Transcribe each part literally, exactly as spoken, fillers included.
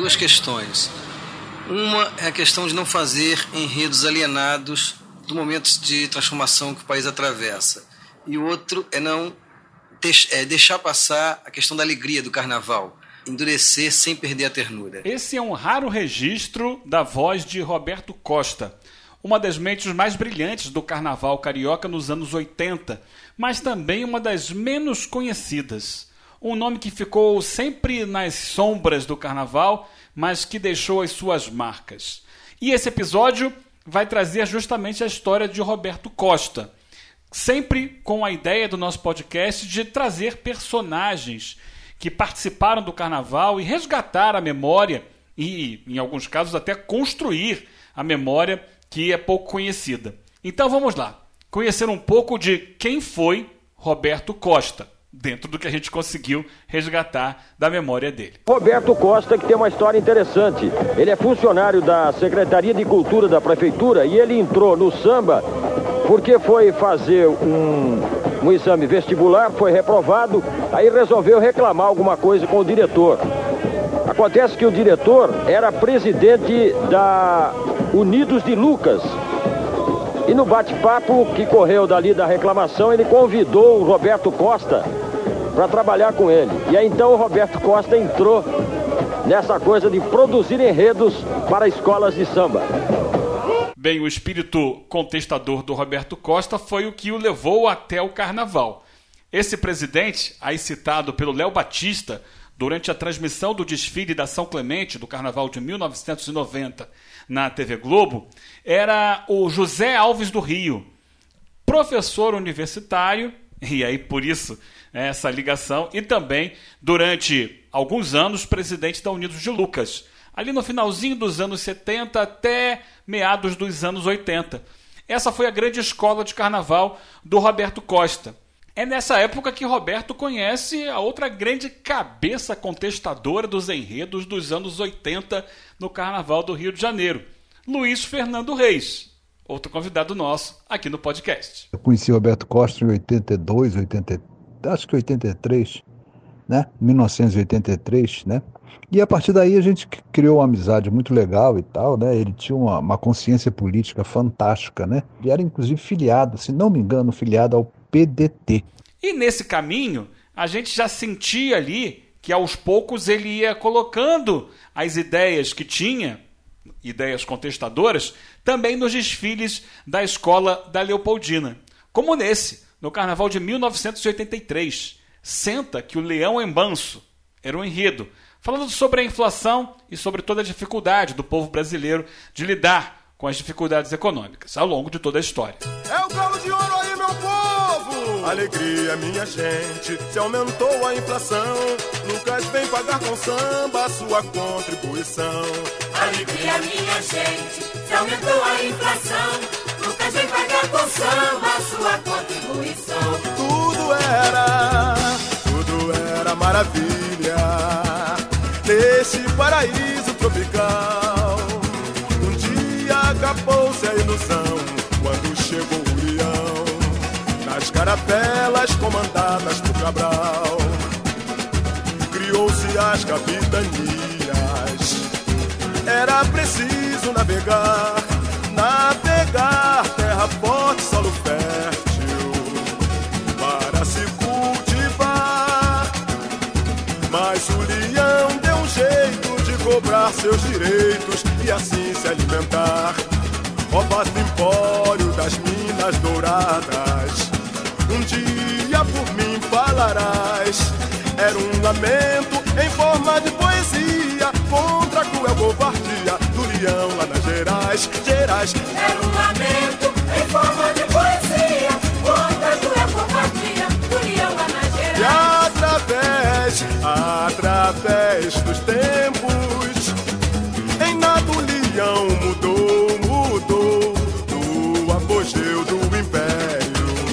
duas questões. Uma é a questão de não fazer enredos alienados do momento de transformação que o país atravessa. E o outro é não é deixar passar a questão da alegria do carnaval, endurecer sem perder a ternura. Esse é um raro registro da voz de Roberto Costa, uma das mentes mais brilhantes do carnaval carioca nos anos oitenta, mas também uma das menos conhecidas. Um nome que ficou sempre nas sombras do carnaval, mas que deixou as suas marcas. E esse episódio vai trazer justamente a história de Roberto Costa, sempre com a ideia do nosso podcast de trazer personagens que participaram do carnaval e resgatar a memória e, em alguns casos, até construir a memória que é pouco conhecida. Então vamos lá, conhecer um pouco de quem foi Roberto Costa, dentro do que a gente conseguiu resgatar da memória dele. Roberto Costa, que tem uma história interessante. Ele é funcionário da Secretaria de Cultura da Prefeitura e ele entrou no samba porque foi fazer um, um exame vestibular, foi reprovado, aí resolveu reclamar alguma coisa com o diretor. Acontece que o diretor era presidente da Unidos de Lucas. E no bate-papo que correu dali da reclamação, ele convidou o Roberto Costa para trabalhar com ele. E aí então o Roberto Costa entrou nessa coisa de produzir enredos para escolas de samba. Bem, o espírito contestador do Roberto Costa foi o que o levou até o carnaval. Esse presidente, aí citado pelo Léo Batista, durante a transmissão do desfile da São Clemente do carnaval de mil novecentos e noventa na T V Globo, era o José Alves do Rio, professor universitário, e aí por isso essa ligação, e também, durante alguns anos, presidente da Unidos de Lucas, ali no finalzinho dos anos setenta até meados dos anos oitenta. Essa foi a grande escola de carnaval do Roberto Costa. É nessa época que Roberto conhece a outra grande cabeça contestadora dos enredos dos anos oitenta no Carnaval do Rio de Janeiro, Luiz Fernando Reis, outro convidado nosso aqui no podcast. Eu conheci Roberto Costa em oitenta e dois, oitenta, acho que oitenta e três, né? mil novecentos e oitenta e três, né? E a partir daí a gente criou uma amizade muito legal e tal, né? Ele tinha uma, uma consciência política fantástica, né? Ele era inclusive filiado, se não me engano, filiado ao P D T. E nesse caminho, a gente já sentia ali que aos poucos ele ia colocando as ideias que tinha, ideias contestadoras, também nos desfiles da escola da Leopoldina. Como nesse, no Carnaval de mil novecentos e oitenta e três, Senta que o Leão é Manso, era um enredo, falando sobre a inflação e sobre toda a dificuldade do povo brasileiro de lidar com as dificuldades econômicas ao longo de toda a história. É o galo de ouro aí, meu povo! Alegria, minha gente, se aumentou a inflação, Lucas vem pagar com samba a sua contribuição. Alegria, minha gente, se aumentou a inflação, Lucas vem pagar com samba a sua contribuição. Tudo era, tudo era maravilha, neste paraíso tropical. Um dia acabou-se a ilusão, quando chegou o leão, nas caravelas comandadas por Cabral. Criou-se as capitanias, era preciso navegar, navegar, terra forte, solo fértil, para se cultivar. Mas o leão deu um jeito de cobrar seus direitos e assim se alimentar. Ó vasto empório das minas douradas, um dia por mim falarás. Era um lamento em forma de poesia contra a cruel covardia do leão lá nas Gerais, Gerais. Era um lamento em forma de poesia contra a cruel covardia do leão lá nas Gerais. E através, através dos tempos, em nada o leão mudou, mudou do apogeu do império.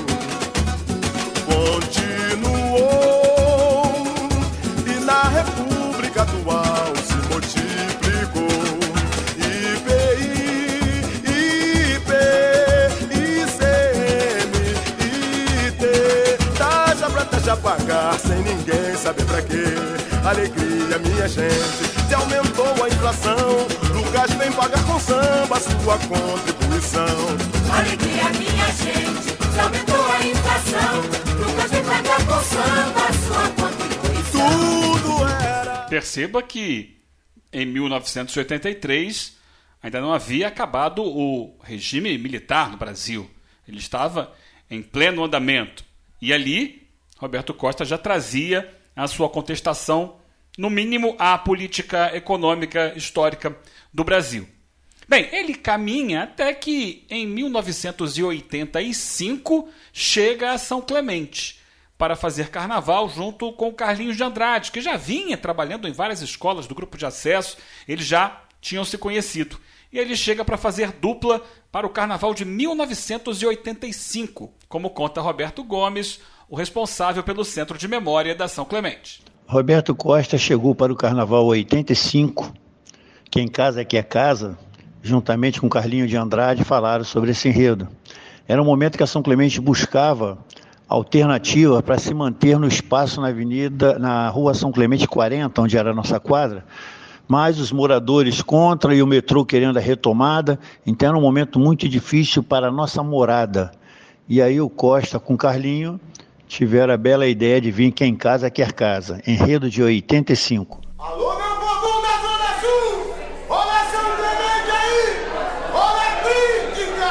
República atual se multiplicou. I P I, I P, I C M, I T, taxa pra taxa pagar sem ninguém saber pra quê. Alegria, minha gente, se aumentou a inflação. Lucas vem pagar com samba sua contribuição. Alegria, minha gente, se aumentou a inflação. Lucas vem pagar com samba sua contribuição. Tudo era. Perceba que em mil novecentos e oitenta e três ainda não havia acabado o regime militar no Brasil. Ele estava em pleno andamento. E ali, Roberto Costa já trazia a sua contestação, no mínimo, à política econômica histórica do Brasil. Bem, ele caminha até que, em mil novecentos e oitenta e cinco, chega a São Clemente para fazer carnaval junto com Carlinhos de Andrade, que já vinha trabalhando em várias escolas do grupo de acesso, eles já tinham se conhecido. E ele chega para fazer dupla para o carnaval de mil novecentos e oitenta e cinco, como conta Roberto Gomes, o responsável pelo Centro de Memória da São Clemente. Roberto Costa chegou para o carnaval oitenta e cinco, Quem Casa Quer Casa, juntamente com Carlinhos de Andrade, falaram sobre esse enredo. Era um momento que a São Clemente buscava alternativa para se manter no espaço na avenida, na rua São Clemente quarenta, onde era a nossa quadra, mas os moradores contra e o metrô querendo a retomada, então era um momento muito difícil para a nossa morada. E aí o Costa com Carlinho tiveram a bela ideia de vir Quem Casa Quer Casa, enredo de oitenta e cinco. Alô, meu povo da Zona Sul! Olha São Clemente aí! Olha a crítica!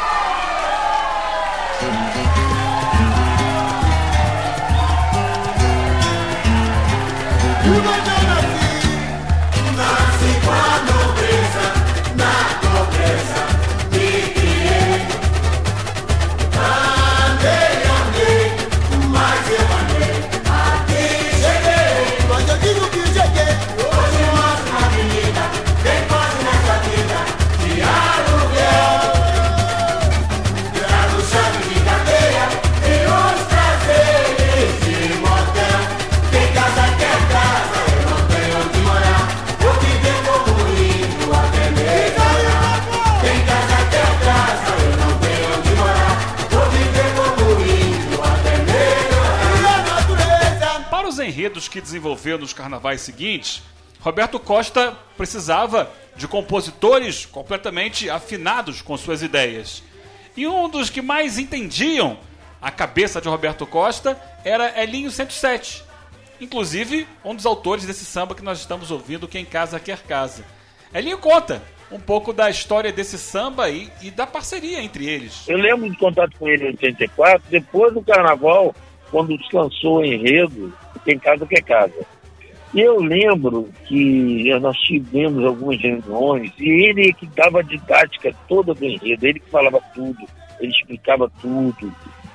E o Daniel nasci, nasci com a nobreza, na pobreza me criei. Andei, andei, mas eu andei, aqui cheguei. Mas eu digo que cheguei. Hoje mostro na avenida, quem pode nessa vida de aluguel. Grado chave de cadeia e os prazeres de motel. Quem casa quer casa, eu não tenho onde morar. Vou viver como índio até melhorar. Quem casa quer casa, eu não tenho onde morar. Vou viver como índio até melhorar. E a natureza. Para os enredos que desenvolveu nos carnavais seguintes, Roberto Costa precisava de compositores completamente afinados com suas ideias. E um dos que mais entendiam a cabeça de Roberto Costa era Elinho cento e sete. Inclusive, um dos autores desse samba que nós estamos ouvindo, Quem Casa Quer Casa. Elinho conta um pouco da história desse samba e, e da parceria entre eles. Eu lembro de contato com ele em oitenta e quatro, depois do carnaval, quando se lançou o enredo Quem Casa Quer Casa. E eu lembro que nós tivemos algumas reuniões e ele que dava a didática toda do enredo, ele que falava tudo, ele explicava tudo.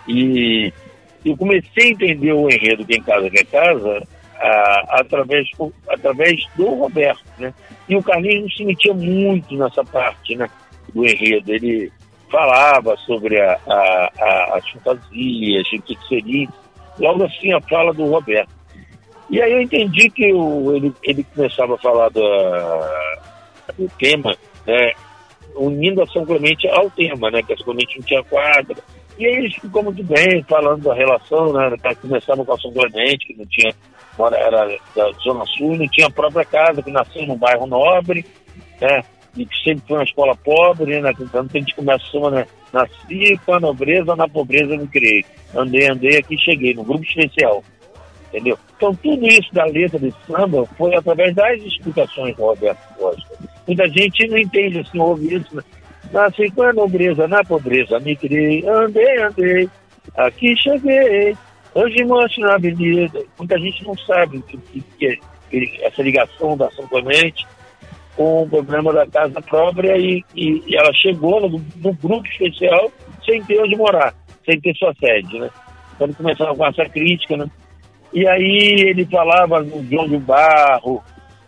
E eu comecei a entender o enredo Quem Casa Quer Casa a, através, através do Roberto, né? E o Carlinhos se metia muito nessa parte, né, do enredo. Ele falava sobre a, a, a, as fantasias, o que seria, logo assim a fala do Roberto. E aí eu entendi que o, ele, ele começava a falar da, do tema, né, unindo a São Clemente ao tema, né, que a São Clemente não tinha quadra. E aí ele ficou muito bem falando da relação, né, começava com a São Clemente, que não tinha, era da Zona Sul, não tinha a própria casa, que nasceu num bairro nobre, né, e que sempre foi uma escola pobre, né, então a gente começou, né, nasci com a nobreza, na pobreza me criei. Andei, andei, aqui cheguei, no grupo especial. Entendeu? Então tudo isso da letra desse samba foi através das explicações do Roberto Costa. Muita gente não entende assim, ouve isso, né? Nasci com a nobreza, na pobreza me criei, andei, andei, aqui cheguei, hoje mostro na avenida. Muita gente não sabe que, que, que, que essa ligação da São Clemente com o problema da casa própria e, e, e ela chegou no, no grupo especial sem ter onde morar, sem ter sua sede, né? Então ele começava com essa crítica, né? E aí ele falava no João de Barro,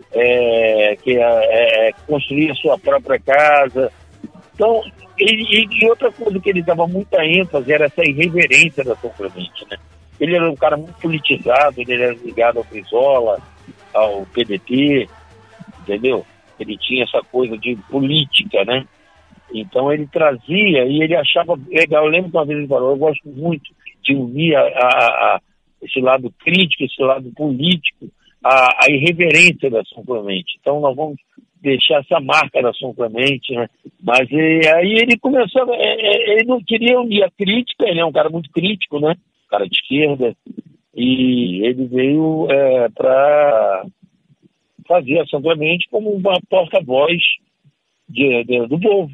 é, que é, é, construía sua própria casa. Então, ele, e outra coisa que ele dava muita ênfase era essa irreverência da São Clemente, né? Ele era um cara muito politizado, ele era ligado ao Brizola, ao P D T, entendeu? Ele tinha essa coisa de política, né? Então ele trazia e ele achava legal. Eu lembro que uma vez ele falou, eu gosto muito de unir a, a, a esse lado crítico, esse lado político, a, a irreverência da São Clemente. Então nós vamos deixar essa marca da São Clemente, né? Mas e, aí ele começou, é, ele não queria unir a crítica, ele é um cara muito crítico, né? Um cara de esquerda, e ele veio é, para fazer a São Clemente como uma porta-voz de, de, do povo.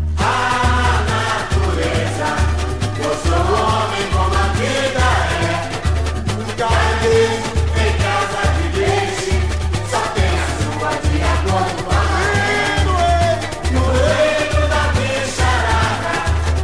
A natureza, eu sou o homem como a vida é. Um cargueiro em casa de leite, só tem a sua de acordo com a no reino da bicharada.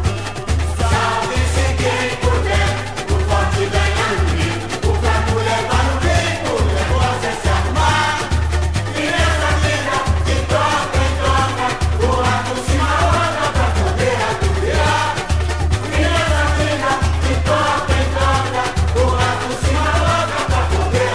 Salve-se quem puder, o forte ganha no rio, o fraco leva no peito, levou a se arrumar. E nessa vida, de troca em troca, o rato se maloca pra poder aturar. E nessa vida, de troca em troca, o rato se maloca pra poder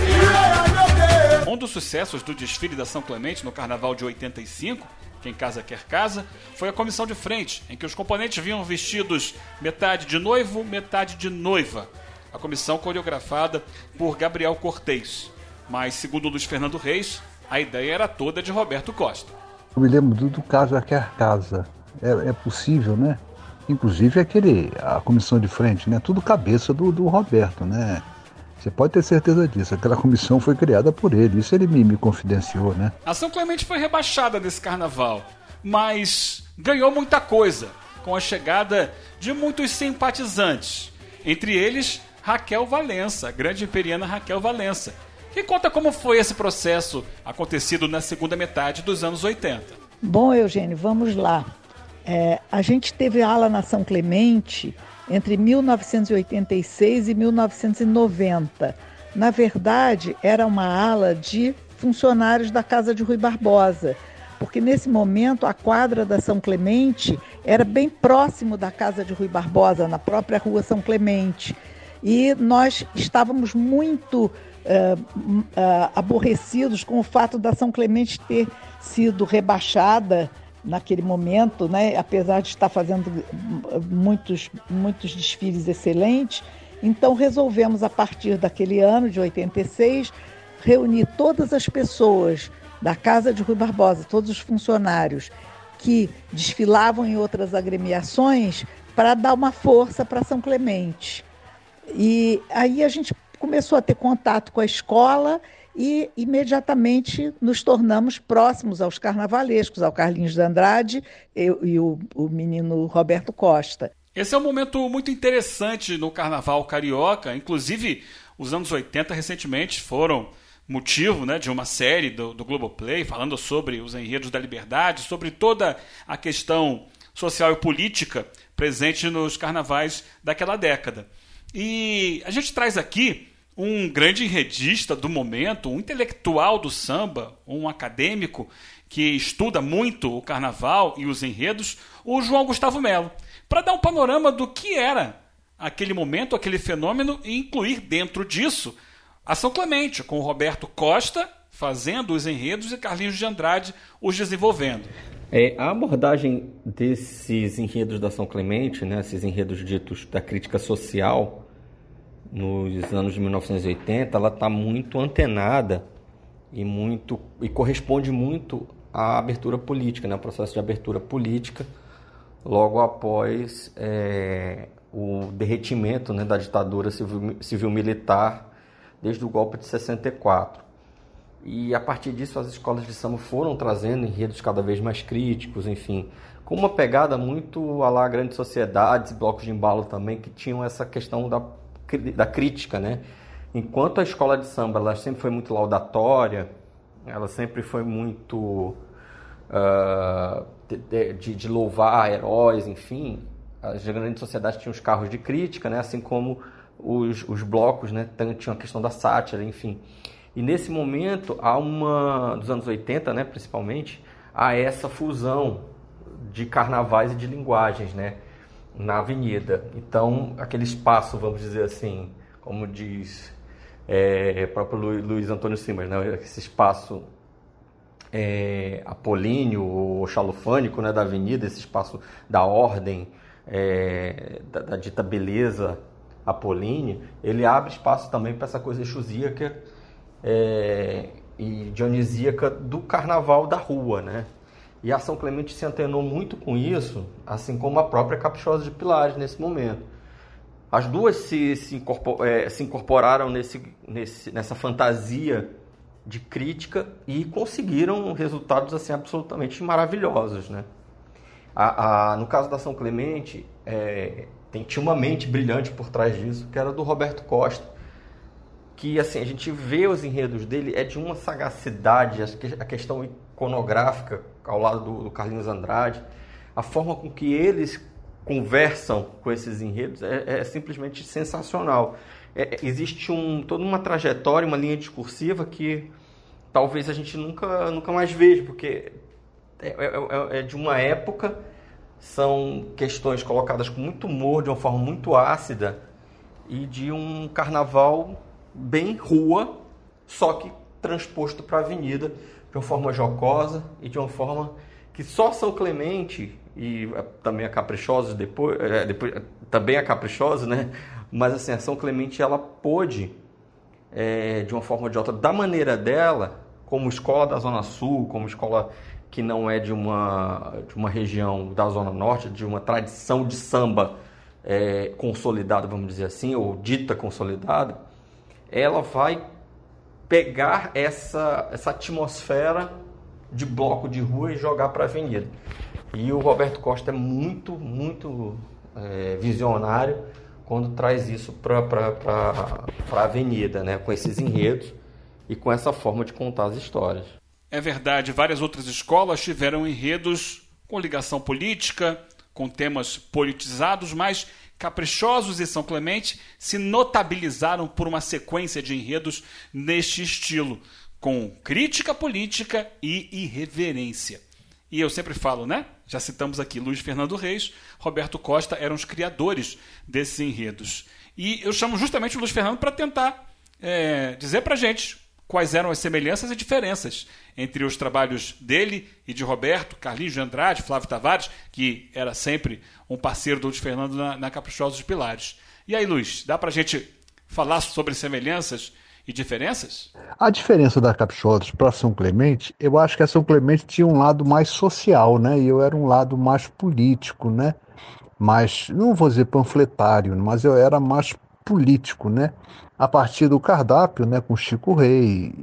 aturar. Um dos sucessos do desfile da São Clemente no Carnaval de oitenta e cinco, Quem Casa Quer Casa, foi a comissão de frente, em que os componentes vinham vestidos metade de noivo, metade de noiva. A comissão coreografada por Gabriel Cortez. Mas, segundo Luiz Fernando Reis, a ideia era toda de Roberto Costa. Eu me lembro do, do Casa Quer Casa. É, é possível, né? Inclusive aquele, a comissão de frente, né? Tudo cabeça do, do Roberto, né? Você pode ter certeza disso. Aquela comissão foi criada por ele. Isso ele me, me confidenciou, né? A São Clemente foi rebaixada nesse carnaval, mas ganhou muita coisa, com a chegada de muitos simpatizantes. Entre eles, Raquel Valença, a grande imperiana Raquel Valença, que conta como foi esse processo acontecido na segunda metade dos anos oitenta. Bom, Eugênio, vamos lá. É, a gente teve ala na São Clemente entre mil novecentos e oitenta e seis e mil novecentos e noventa. Na verdade, era uma ala de funcionários da Casa de Rui Barbosa, porque nesse momento a quadra da São Clemente era bem próximo da Casa de Rui Barbosa, na própria rua São Clemente. E nós estávamos muito uh, uh, aborrecidos com o fato da São Clemente ter sido rebaixada naquele momento, né? Apesar de estar fazendo muitos, muitos desfiles excelentes. Então resolvemos, a partir daquele ano de oitenta e seis, reunir todas as pessoas da Casa de Rui Barbosa, todos os funcionários que desfilavam em outras agremiações, para dar uma força para São Clemente. E aí a gente começou a ter contato com a escola e imediatamente nos tornamos próximos aos carnavalescos, ao Carlinhos de Andrade e, e o, o menino Roberto Costa. Esse é um momento muito interessante no carnaval carioca. Inclusive, os anos oitenta recentemente foram motivo, né, de uma série do, do Globoplay falando sobre os enredos da liberdade, sobre toda a questão social e política presente nos carnavais daquela década. E a gente traz aqui um grande enredista do momento, um intelectual do samba, um acadêmico que estuda muito o carnaval e os enredos, o João Gustavo Melo, para dar um panorama do que era aquele momento, aquele fenômeno, e incluir dentro disso a São Clemente, com o Roberto Costa fazendo os enredos e Carlinhos de Andrade os desenvolvendo. É, a abordagem desses enredos da São Clemente, né, esses enredos ditos da crítica social, nos anos de mil novecentos e oitenta, ela está muito antenada e, muito, e corresponde muito à abertura política, né, ao processo de abertura política, logo após é, o derretimento, né, da ditadura civil, civil-militar desde o golpe de sessenta e quatro. E a partir disso as escolas de samba foram trazendo enredos cada vez mais críticos, enfim, com uma pegada muito à la grandes sociedades, blocos de embalo também, que tinham essa questão da, da crítica, né? Enquanto a escola de samba ela sempre foi muito laudatória, ela sempre foi muito uh, de, de, de louvar heróis, enfim, as grandes sociedades tinham os carros de crítica, né? Assim como os, os blocos, né? Tinham a questão da sátira, enfim. E nesse momento, há uma, dos anos oitenta, né, principalmente, há essa fusão de carnavais e de linguagens, né, na avenida. Então, aquele espaço, vamos dizer assim, como diz é, o próprio Luiz Antônio Simas, né, esse espaço é, apolíneo ou xalofânico, né, da avenida, esse espaço da ordem, é, da, da dita beleza apolínea, ele abre espaço também para essa coisa exusíaca, É, e dionisíaca do carnaval da rua, né? E a São Clemente se antenou muito com isso, assim como a própria Caprichosa de Pilares nesse momento. As duas se, se, incorpor, é, se incorporaram nesse, nesse, nessa fantasia de crítica e conseguiram resultados assim, absolutamente maravilhosos, né? A, a, no caso da São Clemente, é, tem, tinha uma mente brilhante por trás disso, que era do Roberto Costa, que assim, a gente vê os enredos dele, é de uma sagacidade, a questão iconográfica ao lado do, do Carlinhos Andrade, a forma com que eles conversam com esses enredos é, é simplesmente sensacional. É, existe um, toda uma trajetória, uma linha discursiva que talvez a gente nunca, nunca mais veja, porque é, é, é de uma época, são questões colocadas com muito humor, de uma forma muito ácida, e de um carnaval bem rua, só que transposto para a avenida, de uma forma jocosa e de uma forma que só São Clemente e também a Caprichosa depois, é, depois também a Caprichosa, né? Mas assim, a São Clemente ela pôde é, de uma forma ou de outra, da maneira dela, como escola da Zona Sul, como escola que não é de uma de uma região da Zona Norte, de uma tradição de samba é, consolidada, vamos dizer assim, ou dita consolidada, ela vai pegar essa, essa atmosfera de bloco de rua e jogar para a avenida. E o Roberto Costa é muito, muito é, visionário quando traz isso para a avenida, né? Com esses enredos e com essa forma de contar as histórias. É verdade, várias outras escolas tiveram enredos com ligação política, com temas politizados, mas Caprichosos e São Clemente se notabilizaram por uma sequência de enredos neste estilo, com crítica política e irreverência. E eu sempre falo, né? Já citamos aqui Luiz Fernando Reis, Roberto Costa eram os criadores desses enredos. E eu chamo justamente o Luiz Fernando para tentar é, dizer para a gente quais eram as semelhanças e diferenças entre os trabalhos dele e de Roberto, Carlinhos de Andrade, Flávio Tavares, que era sempre um parceiro do Luiz Fernando na, na Caprichosa de Pilares. E aí, Luiz, dá para a gente falar sobre semelhanças e diferenças? A diferença da Caprichosa para São Clemente, eu acho que a São Clemente tinha um lado mais social, né? E eu era um lado mais político, né? Mais, não vou dizer panfletário, mas eu era mais político, né? A partir do cardápio, né, com Chico Rei,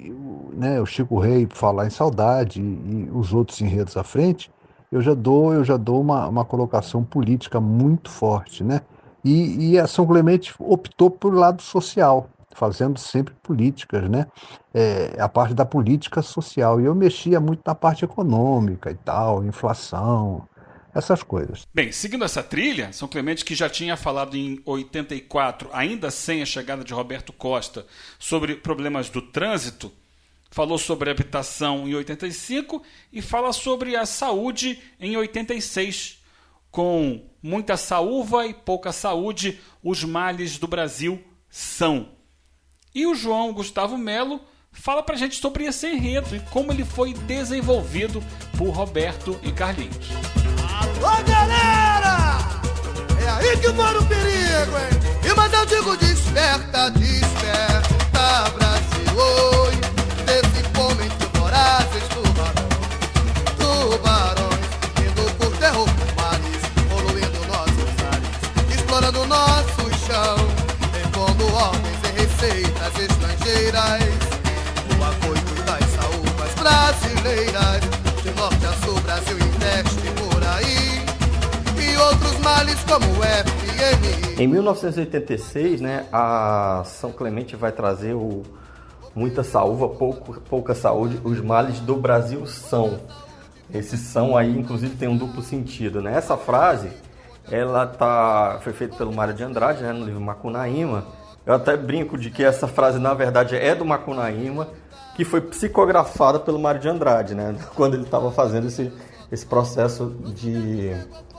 né, o Chico Rei Falar em Saudade e os outros enredos à frente, eu já dou, eu já dou uma, uma colocação política muito forte, né? E, e a São Clemente optou por lado social, fazendo sempre políticas, né? É, a parte da política social. E eu mexia muito na parte econômica e tal, inflação, essas coisas. Bem, seguindo essa trilha, São Clemente, que já tinha falado em oitenta e quatro, ainda sem a chegada de Roberto Costa, sobre problemas do trânsito, falou sobre a habitação em oitenta e cinco e fala sobre a saúde em oitenta e seis. Com muita saúva e pouca saúde, os males do Brasil são. E o João Gustavo Melo fala pra gente sobre esse enredo e como ele foi desenvolvido por Roberto e Carlinhos. Alô, galera! É aí que mora o perigo, hein? E mas eu digo desperta, desperta, Brasil, oi. Desse momento vorazes tubarões, tubarões, indo por terror dos mares, poluindo nossos ares, explorando nosso chão, impondo ordens e receitas estrangeiras, o acoito das saúvas brasileiras, de norte a sul, Brasil investe por aí, e outros males como o F M I. Em mil novecentos e oitenta e seis, né, a São Clemente vai trazer o muita saúva, pouco, pouca saúde, os males do Brasil são. Esse são aí, inclusive, tem um duplo sentido, né? Essa frase, ela tá, foi feita pelo Mário de Andrade, né, no livro Macunaíma. Eu até brinco de que essa frase, na verdade, é do Macunaíma, que foi psicografada pelo Mário de Andrade, né? Quando ele estava fazendo esse, esse processo de,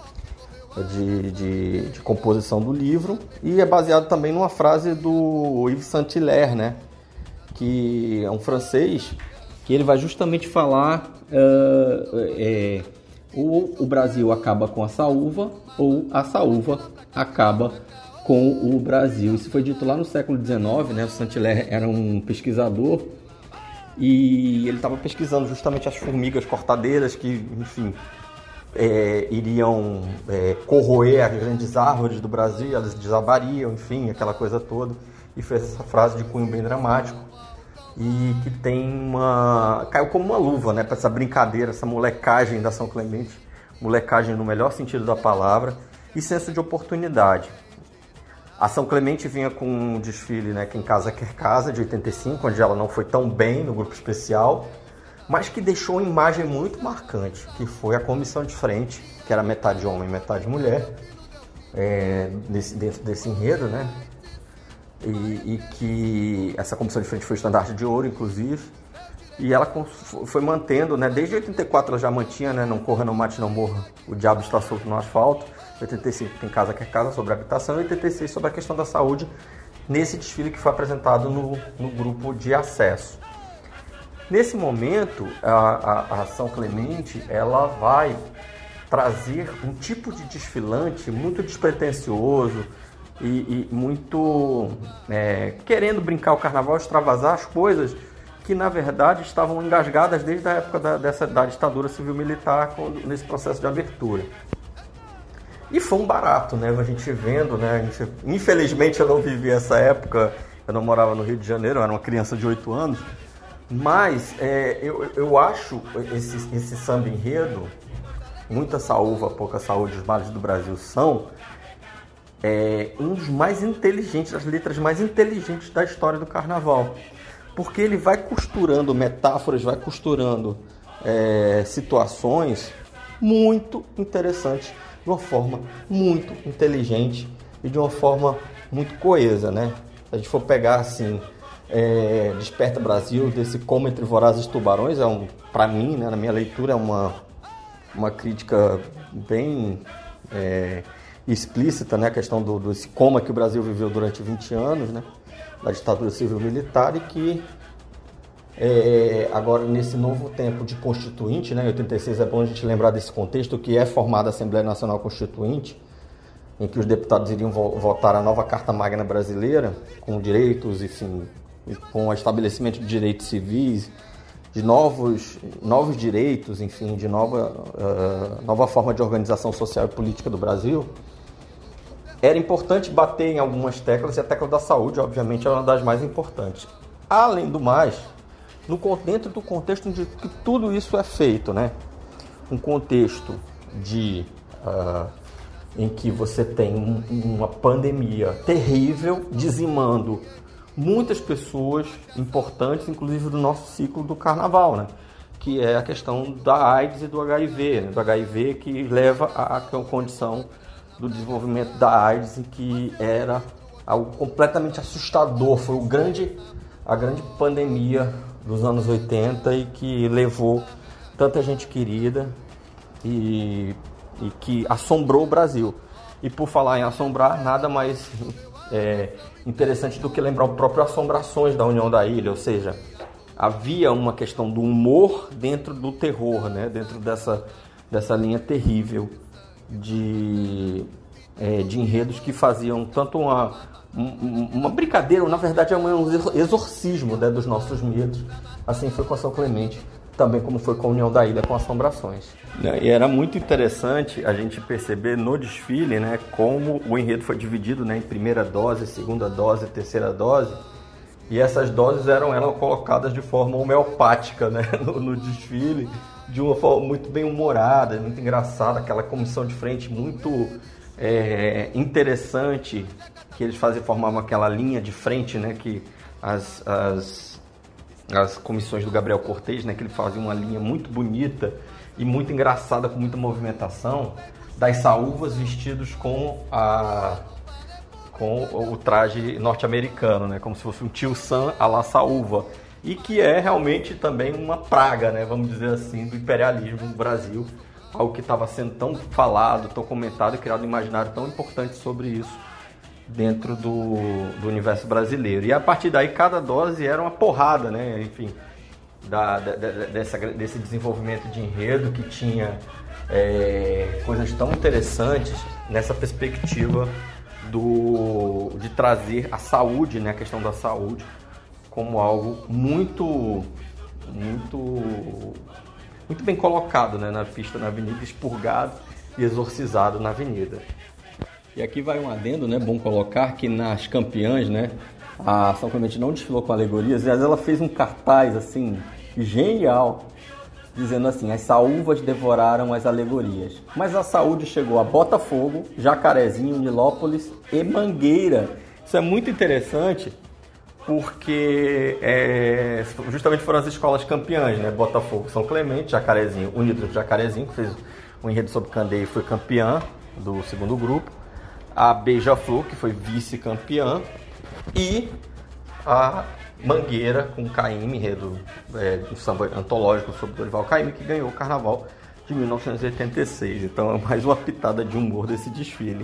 de, de, de composição do livro. E é baseado também numa frase do Yves Saint-Hilaire, né? Que é um francês, que ele vai justamente falar uh, é, ou o Brasil acaba com a saúva, ou a saúva acaba com o Brasil. Isso foi dito lá no século dezenove, né? O Saint-Hilaire era um pesquisador e ele estava pesquisando justamente as formigas cortadeiras que, enfim, é, iriam é, corroer as grandes árvores do Brasil, elas desabariam, enfim, aquela coisa toda, e fez essa frase de cunho bem dramático e que tem uma... caiu como uma luva, né, para essa brincadeira, essa molecagem da São Clemente, molecagem no melhor sentido da palavra, e senso de oportunidade. A São Clemente vinha com um desfile, né, Quem Casa Quer Casa, de oitenta e cinco, onde ela não foi tão bem no grupo especial, mas que deixou uma imagem muito marcante, que foi a comissão de frente, que era metade homem e metade mulher, é, desse, dentro desse enredo, né? E, e que essa comissão de frente foi estandarte de ouro, inclusive, e ela foi mantendo, né, desde oitenta e quatro ela já mantinha, né, Não Corra, Não Mate, Não Morra, O Diabo Está Solto no Asfalto, oitenta e cinco Quem Casa Quer Casa, sobre a habitação, e oitenta e seis sobre a questão da saúde, nesse desfile que foi apresentado no, no grupo de acesso. Nesse momento, a, a, a São Clemente, ela vai trazer um tipo de desfilante muito despretensioso e, e muito é, querendo brincar o carnaval, extravasar as coisas que, na verdade, estavam engasgadas desde a época da, dessa, da ditadura civil-militar, quando, nesse processo de abertura. E foi um barato, né? A gente vendo, né? Infelizmente eu não vivi essa época, eu não morava no Rio de Janeiro, eu era uma criança de oito anos, mas é, eu, eu acho esse, esse samba enredo, Muita Saúva, Pouca Saúde, Os Males do Brasil, são é, um dos mais inteligentes, das letras mais inteligentes da história do carnaval. Porque ele vai costurando metáforas, vai costurando é, situações muito interessantes, de uma forma muito inteligente e de uma forma muito coesa, né? Se a gente for pegar assim, é, Desperta Brasil, desse Como Entre Vorazes Tubarões, é um, para mim, né, na minha leitura, é uma, uma crítica bem é, explícita, né? A questão do, do esse coma que o Brasil viveu durante vinte anos, né? Da ditadura civil-militar, e que é, agora nesse novo tempo de constituinte, né, em oitenta e seis é bom a gente lembrar desse contexto que é formada a Assembleia Nacional Constituinte, em que os deputados iriam votar a nova Carta Magna Brasileira, com direitos, enfim, com o estabelecimento de direitos civis, de novos, novos direitos, enfim, de nova, uh, nova forma de organização social e política do Brasil. Era importante bater em algumas teclas, e a tecla da saúde, obviamente, é uma das mais importantes. Além do mais, no, dentro do contexto de que tudo isso é feito, né? Um contexto de, uh, em que você tem um, uma pandemia terrível, dizimando muitas pessoas importantes, inclusive do nosso ciclo do carnaval, né? Que é a questão da AIDS e do H I V, né? Do H I V que leva à condição do desenvolvimento da AIDS, em que era algo completamente assustador, foi o grande, a grande pandemia dos anos oitenta, e que levou tanta gente querida e, e que assombrou o Brasil. E por falar em assombrar, nada mais é, interessante do que lembrar o próprio Assombrações da União da Ilha, ou seja, havia uma questão do humor dentro do terror, né? Dentro dessa, dessa linha terrível de, é, de enredos que faziam tanto uma, um, uma brincadeira, ou na verdade é um exorcismo, né, dos nossos medos. Assim foi com a São Clemente, também como foi com a União da Ilha, com Assombrações. E era muito interessante a gente perceber no desfile, né, como o enredo foi dividido, né, em primeira dose, segunda dose, terceira dose, e essas doses eram, eram colocadas de forma homeopática, né, no, no desfile, de uma forma muito bem humorada, muito engraçada, aquela comissão de frente muito é, interessante, que eles faziam, formavam aquela linha de frente, né, que as, as, as comissões do Gabriel Cortez, né, que ele fazia uma linha muito bonita e muito engraçada, com muita movimentação, das saúvas vestidos com, a, com o traje norte-americano, né, como se fosse um tio Sam à la saúva. E que é realmente também uma praga, né, vamos dizer assim, do imperialismo no Brasil, algo que estava sendo tão falado, tão comentado e criado um imaginário tão importante sobre isso dentro do, do universo brasileiro. E a partir daí cada dose era uma porrada, né, enfim, da, da, dessa, desse desenvolvimento de enredo que tinha é, coisas tão interessantes nessa perspectiva do, de trazer a saúde, né, a questão da saúde, como algo muito muito, muito bem colocado, né, na pista, na avenida, expurgado e exorcizado na avenida. E aqui vai um adendo, né, bom colocar que nas campeãs, né, a São Clemente não desfilou com alegorias, mas ela fez um cartaz assim genial, dizendo assim: as saúvas devoraram as alegorias, mas a saúde chegou a Botafogo, Jacarezinho, Nilópolis e Mangueira. Isso é muito interessante porque é, justamente foram as escolas campeãs, né? Botafogo, São Clemente, Jacarezinho, Unidos de Jacarezinho, que fez o enredo sobre Candeia e foi campeã do segundo grupo, a Beija-Flor, que foi vice-campeã, e a Mangueira com Caymmi, enredo é, um samba antológico sobre Dorival Caymmi, que ganhou o Carnaval de mil novecentos e oitenta e seis. Então é mais uma pitada de humor desse desfile.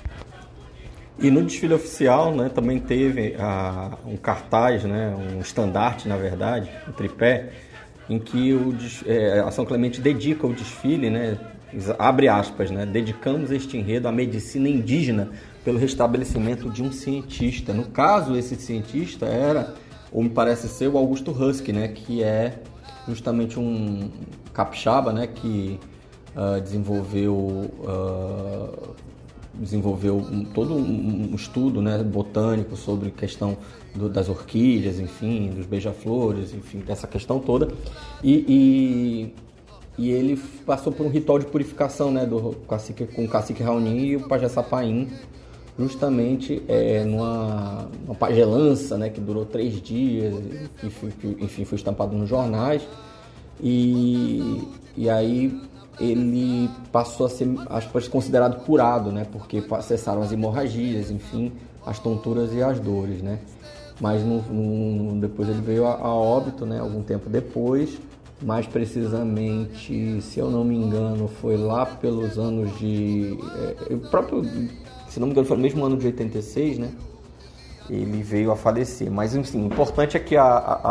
E no desfile oficial, né, também teve a, um cartaz, né, um estandarte, na verdade, um tripé, em que o, é, a São Clemente dedica o desfile, né, abre aspas, né, dedicamos este enredo à medicina indígena pelo restabelecimento de um cientista. No caso, esse cientista era, ou me parece ser, o Augusto Husky, né, que é justamente um capixaba, né, que uh, desenvolveu, uh, desenvolveu um, todo um, um estudo, né, botânico sobre questão do, das orquídeas, enfim, dos beija-flores, enfim, dessa questão toda. E, e, e ele passou por um ritual de purificação, né, do cacique, com o cacique Raoni e o pajé Sapaim, justamente é, numa uma pagelança, né, que durou três dias, que, foi, que enfim, foi estampado nos jornais, e, e aí ele passou a ser, aspas, considerado curado, né, porque cessaram as hemorragias, enfim, as tonturas e as dores, né, mas no, no, depois ele veio a, a óbito, né, algum tempo depois, mais precisamente, se eu não me engano, foi lá pelos anos de... É, o próprio... Se não me engano, foi no mesmo ano de oitenta e seis, né? Ele veio a falecer. Mas, enfim, o importante é que a,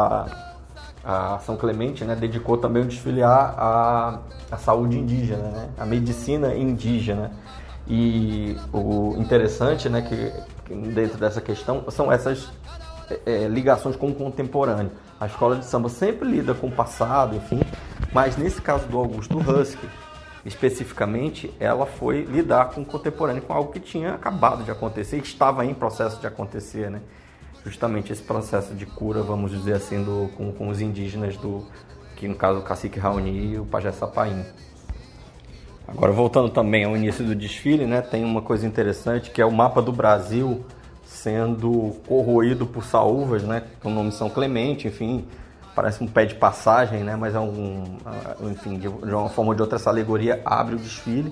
a, a São Clemente, né, dedicou também o desfile à, à saúde indígena, né? A medicina indígena. E o interessante, né, que dentro dessa questão são essas é, ligações com o contemporâneo. A escola de samba sempre lida com o passado, enfim, mas nesse caso do Augusto Husky, especificamente, ela foi lidar com o contemporâneo, com algo que tinha acabado de acontecer, que estava em processo de acontecer, né? Justamente esse processo de cura, vamos dizer assim, do, com, com os indígenas, do, que no caso o cacique Raoni e o pajé Sapaim. Agora, voltando também ao início do desfile, né, tem uma coisa interessante, que é o mapa do Brasil sendo corroído por saúvas, né, com o nome São Clemente, enfim... Parece um pé de passagem, né? Mas é um, enfim, de uma forma ou de outra, essa alegoria abre o desfile.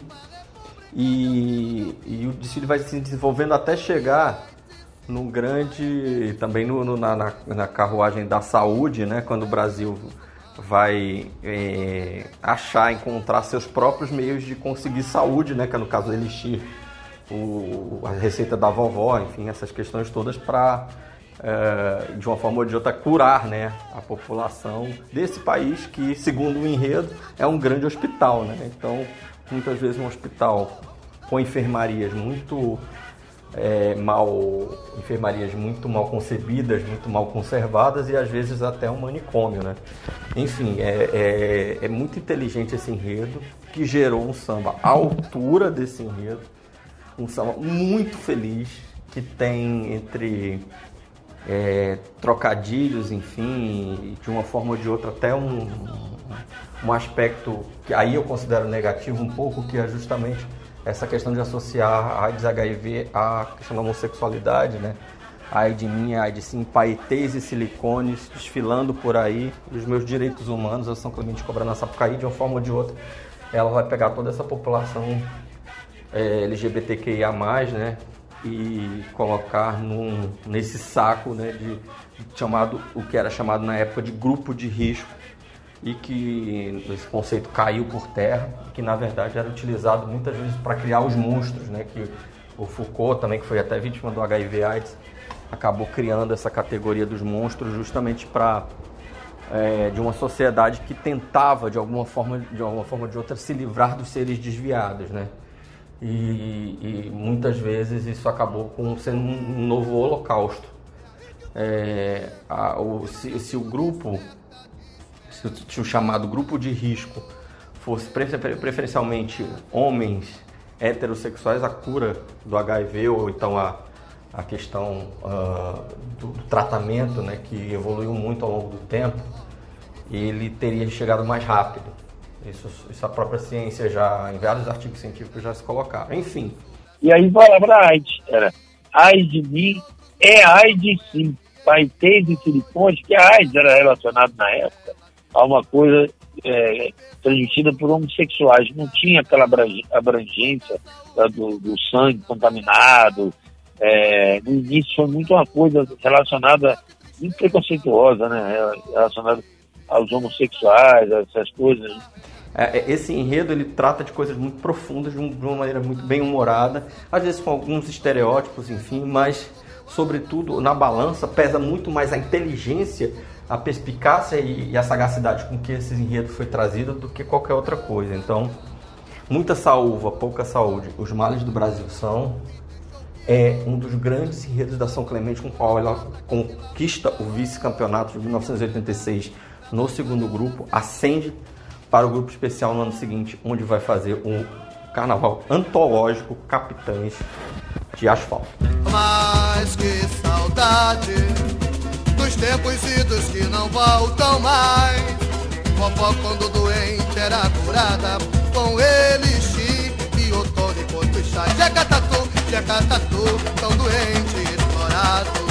E, e o desfile vai se desenvolvendo até chegar no grande, também no, no, na, na carruagem da saúde, né? Quando o Brasil vai é, achar, encontrar seus próprios meios de conseguir saúde, né? Que é no caso do Elixir, o, a receita da vovó, enfim, essas questões todas para... É, de uma forma ou de outra, curar, né, a população desse país que, segundo o enredo, é um grande hospital, né? Então, muitas vezes um hospital com enfermarias muito é, mal, enfermarias muito mal concebidas, muito mal conservadas e às vezes até um manicômio, né? Enfim, é, é, é muito inteligente esse enredo que gerou um samba à altura desse enredo, um samba muito feliz que tem entre É, trocadilhos, enfim, de uma forma ou de outra, até um, um aspecto que aí eu considero negativo um pouco, que é justamente essa questão de associar a AIDS H I V à questão da homossexualidade, né? A AIDS minha, a AIDS sim, paetês e silicones desfilando por aí, os meus direitos humanos, a São Clemente cobra na Sapucaí, de uma forma ou de outra, ela vai pegar toda essa população é, L G B T Q I A mais, né? E colocar num, nesse saco, né, de, chamado, o que era chamado na época de grupo de risco, e que esse conceito caiu por terra, que na verdade era utilizado muitas vezes para criar os monstros, né, que o Foucault também, que foi até vítima do H I V AIDS, acabou criando essa categoria dos monstros justamente para é, de uma sociedade que tentava de alguma forma, de alguma forma ou de outra se livrar dos seres desviados, né? E, e muitas vezes isso acabou com, sendo um novo holocausto. É, a, o, se, se o grupo, se o chamado grupo de risco fosse preferencialmente homens heterossexuais, a cura do H I V ou então a, a questão uh, do, do tratamento, né, que evoluiu muito ao longo do tempo, ele teria chegado mais rápido. Isso, isso a própria ciência já, em vários artigos científicos já se colocaram. Enfim. E aí falava da AIDS, era AIDS de mim, é AIDS sim, paitês e silicone, que a AIDS era relacionada na época a uma coisa é, transmitida por homossexuais, não tinha aquela abrangência da, do, do sangue contaminado, é, no início foi muito uma coisa relacionada, muito preconceituosa, né, relacionada aos homossexuais, essas coisas. Esse enredo ele trata de coisas muito profundas, de uma maneira muito bem humorada, às vezes com alguns estereótipos, enfim, mas sobretudo na balança pesa muito mais a inteligência, a perspicácia e a sagacidade com que esse enredo foi trazido do que qualquer outra coisa. Então, muita saúva, pouca saúde, os males do Brasil são é um dos grandes enredos da São Clemente, com o qual ela conquista o vice-campeonato de mil novecentos e oitenta e seis no segundo grupo, ascende para o grupo especial no ano seguinte, onde vai fazer um carnaval antológico Capitães de Asfalto. Mas que saudade dos tempos idos que não voltam mais. Vovó quando doente era curada com elixir biotônico do chá. Jacatatu, jacatatu, tão doente explorado,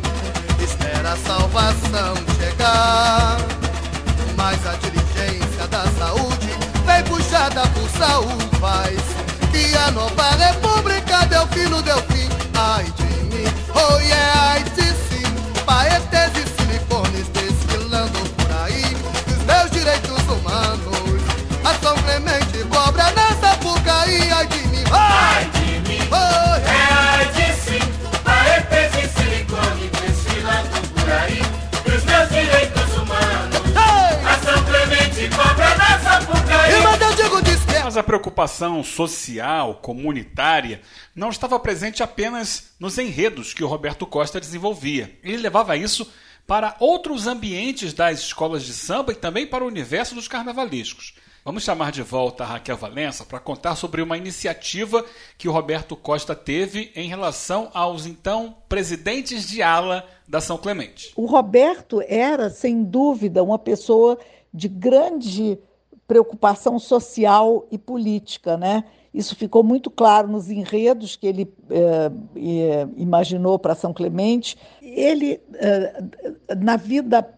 espera a salvação chegar. Mas a dirigência da saúde vem puxada por saúvas, que a nova república deu filho, deu fim. Ai de mim, oh yeah, ai de sim, paetes e silicones desfilando por aí, os meus direitos humanos, a São Clemente cobra nessa porcaria. Ai de mim, ai de mim, oh yeah, ai de sim, paetes e silicones desfilando por aí, os meus direitos humanos, a São Clemente cobra nessa porcaria. Mas a preocupação social, comunitária, não estava presente apenas nos enredos que o Roberto Costa desenvolvia. Ele levava isso para outros ambientes das escolas de samba e também para o universo dos carnavalescos. Vamos chamar de volta a Raquel Valença para contar sobre uma iniciativa que o Roberto Costa teve em relação aos, então, presidentes de ala da São Clemente. O Roberto era, sem dúvida, uma pessoa de grande preocupação social e política, né? Isso ficou muito claro nos enredos que ele eh, eh, imaginou para São Clemente. Ele, eh, na vida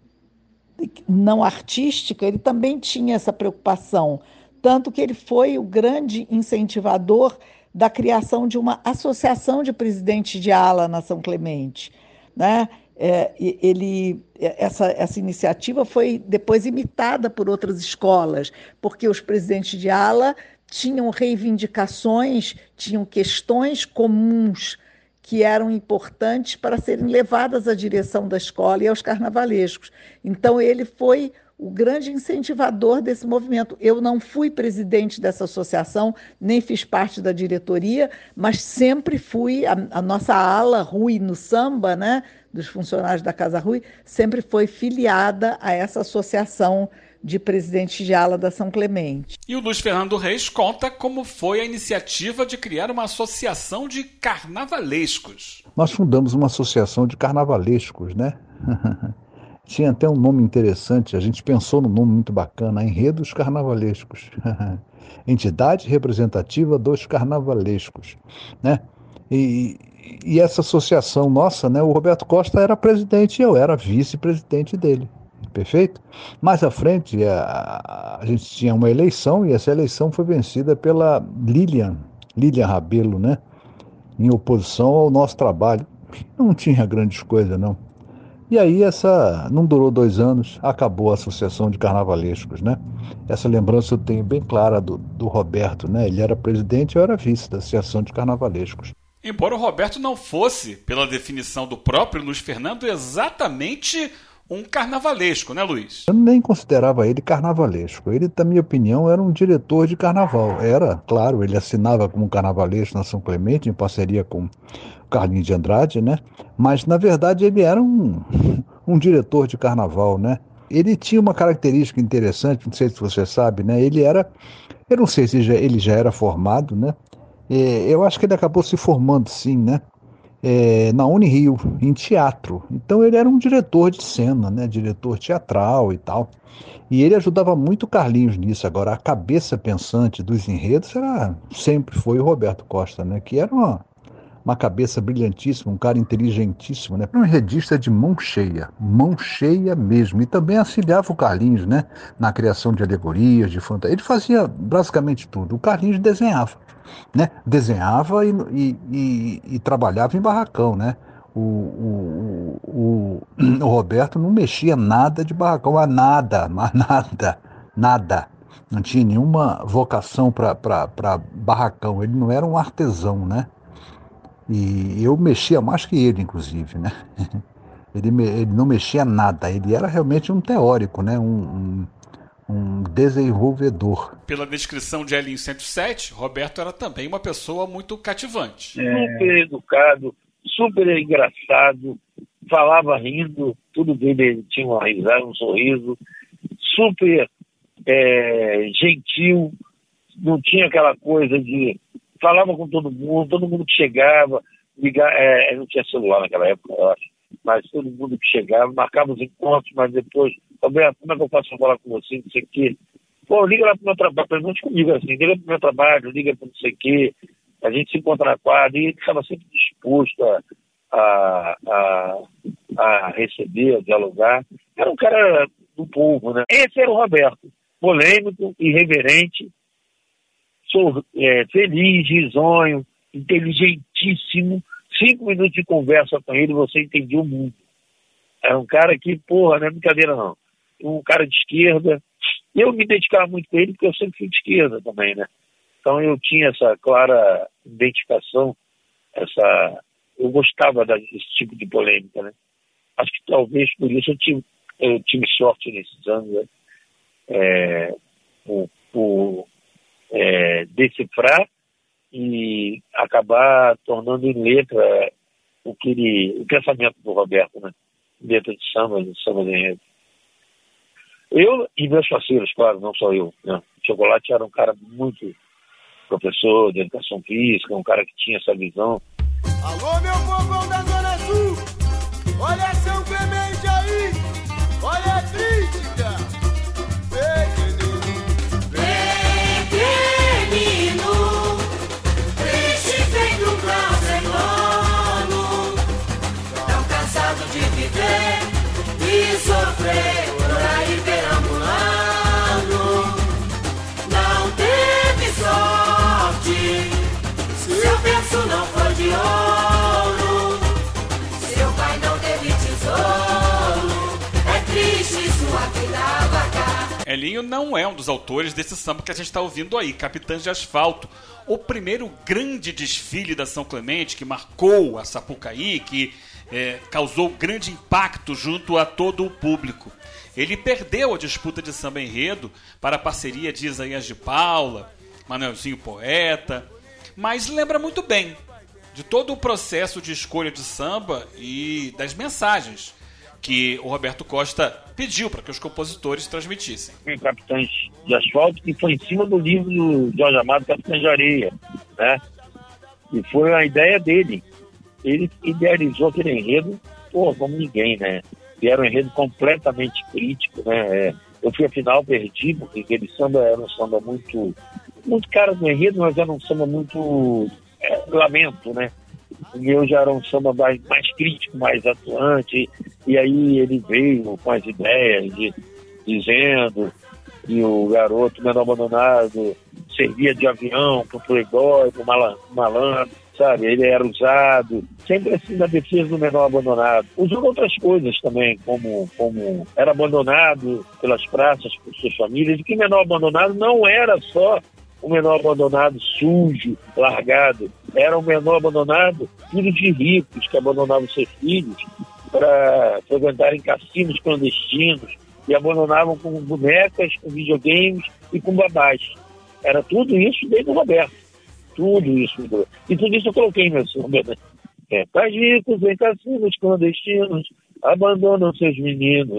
não artística, ele também tinha essa preocupação, tanto que ele foi o grande incentivador da criação de uma associação de presidentes de ala na São Clemente, né? É, ele, essa, essa iniciativa foi depois imitada por outras escolas, porque os presidentes de ala tinham reivindicações, tinham questões comuns que eram importantes para serem levadas à direção da escola e aos carnavalescos. Então, ele foi o grande incentivador desse movimento. Eu não fui presidente dessa associação, nem fiz parte da diretoria, mas sempre fui, a, a nossa ala Rui no samba, né, dos funcionários da Casa Rui, sempre foi filiada a essa associação de presidentes de ala da São Clemente. E o Luiz Fernando Reis conta como foi a iniciativa de criar uma associação de carnavalescos. Nós fundamos uma associação de carnavalescos, né? Tinha até um nome interessante, a gente pensou num nome muito bacana, Enredos Carnavalescos. Entidade representativa dos carnavalescos, né? E, e essa associação nossa, né? O Roberto Costa era presidente e eu era vice-presidente dele. Perfeito? Mais à frente, a, a gente tinha uma eleição e essa eleição foi vencida pela Lilian, Lilian Rabelo, né? Em oposição ao nosso trabalho. Não tinha grandes coisas, não. E aí essa não durou dois anos, acabou a Associação de Carnavalescos, né? Essa lembrança eu tenho bem clara do, do Roberto, né? Ele era presidente e eu era vice da Associação de Carnavalescos. Embora o Roberto não fosse, pela definição do próprio Luiz Fernando, exatamente um carnavalesco, né, Luiz? Eu nem considerava ele carnavalesco. Ele, na minha opinião, era um diretor de carnaval. Era, claro, ele assinava como carnavalesco na São Clemente, em parceria com o Carlinhos de Andrade, né? Mas, na verdade, ele era um, um diretor de carnaval, né? ele tinha uma característica interessante, não sei se você sabe, né? Ele era, eu não sei se já, ele já era formado, né? É, eu acho que ele acabou se formando, sim, né? É, na Unirio, em teatro. Então ele era um diretor de cena, né? Diretor teatral e tal. E ele ajudava muito o Carlinhos nisso. Agora, a cabeça pensante dos enredos era, sempre foi o Roberto Costa, né? Que era uma, uma cabeça brilhantíssima, um cara inteligentíssimo, né? Um enredista de mão cheia, mão cheia mesmo. E também auxiliava o Carlinhos, né? Na criação de alegorias, de fantasia. Ele fazia basicamente tudo. O Carlinhos desenhava, né? Desenhava e, e, e, e trabalhava em barracão, né? O, o, o, o Roberto não mexia nada de barracão, a nada, mas nada, nada. Não tinha nenhuma vocação para barracão. Ele não era um artesão, né? E eu mexia mais que ele, inclusive, né? Ele, ele não mexia nada. Ele era realmente um teórico, né? Um, um, um desenvolvedor. Pela descrição de Elinho cento e sete, Roberto era também uma pessoa muito cativante. É... Super educado, super engraçado, falava rindo, tudo dele ele tinha uma risada, um sorriso, super é, gentil, não tinha aquela coisa de... Falava com todo mundo, todo mundo que chegava, ligar, é, não tinha celular naquela época, eu acho, mas todo mundo que chegava, marcava os encontros, mas depois, Roberto, como é que eu faço para falar com você, não sei o quê. Pô, liga lá pro meu trabalho, pergunte comigo assim, liga pro meu trabalho, liga pro não sei o quê. A gente se encontra na quadra e ele estava sempre disposto a, a, a, a receber, a dialogar. Era um cara do povo, né? Esse era o Roberto, polêmico, irreverente, sor, é, feliz, risonho, inteligentíssimo. Cinco minutos de conversa com ele, você entendia o mundo. Era um cara que, porra, não é brincadeira não. Um cara de esquerda. Eu me identificava muito com ele porque eu sempre fui de esquerda também, né? Então eu tinha essa clara identificação, essa... eu gostava desse tipo de polêmica, né? Acho que talvez por isso eu tive, eu tive sorte nesses anos, né? É, por, por é, decifrar e acabar tornando em letra o, que ele, o pensamento do Roberto, né? Letra de samba, de samba de enredo. Eu e meus parceiros, claro, não só eu, né? Chocolate era um cara muito... professor de educação física, um cara que tinha essa visão. Alô, meu povão da Zona Sul, olha São Clemente aí, olha a crítica. Pequenino, triste feito um calcegano, tão cansado de viver e sofrer por aí perambulando, não teve sorte. Seu berço não foi de ouro, seu pai não teve tesouro, é triste sua vida vaca. Elinho não é um dos autores desse samba que a gente está ouvindo aí, Capitães de Asfalto. O primeiro grande desfile da São Clemente que marcou a Sapucaí, que é, causou grande impacto junto a todo o público. Ele perdeu a disputa de samba enredo para a parceria de Isaías de Paula, Manuelzinho Poeta, mas lembra muito bem de todo o processo de escolha de samba e das mensagens que o Roberto Costa pediu para que os compositores transmitissem. Capitães de Asfalto, que foi em cima do livro do Jorge Amado, Capitães de Areia, né? E foi a ideia dele. Ele idealizou aquele enredo, pô, como ninguém, né? E era um enredo completamente crítico, né? Eu fui, afinal, perdi, porque aquele samba era um samba muito... muito cara do enredo, mas era um samba muito é, lamento, né? O meu já era um samba mais, mais crítico, mais atuante, e aí ele veio com as ideias de, dizendo que o garoto menor abandonado servia de avião pro playboy, pro malandro, sabe? Ele era usado, sempre assim na defesa do menor abandonado. Usou outras coisas também, como, como era abandonado pelas praças, por suas famílias, e que menor abandonado não era só o menor abandonado sujo, largado, era o menor abandonado filho de ricos que abandonavam seus filhos para frequentarem cassinos clandestinos e abandonavam com bonecas, com videogames e com babás. Era tudo isso dentro do Roberto. Tudo isso. E tudo isso eu coloquei em meu samba. É, pais ricos em cassinos clandestinos abandonam seus meninos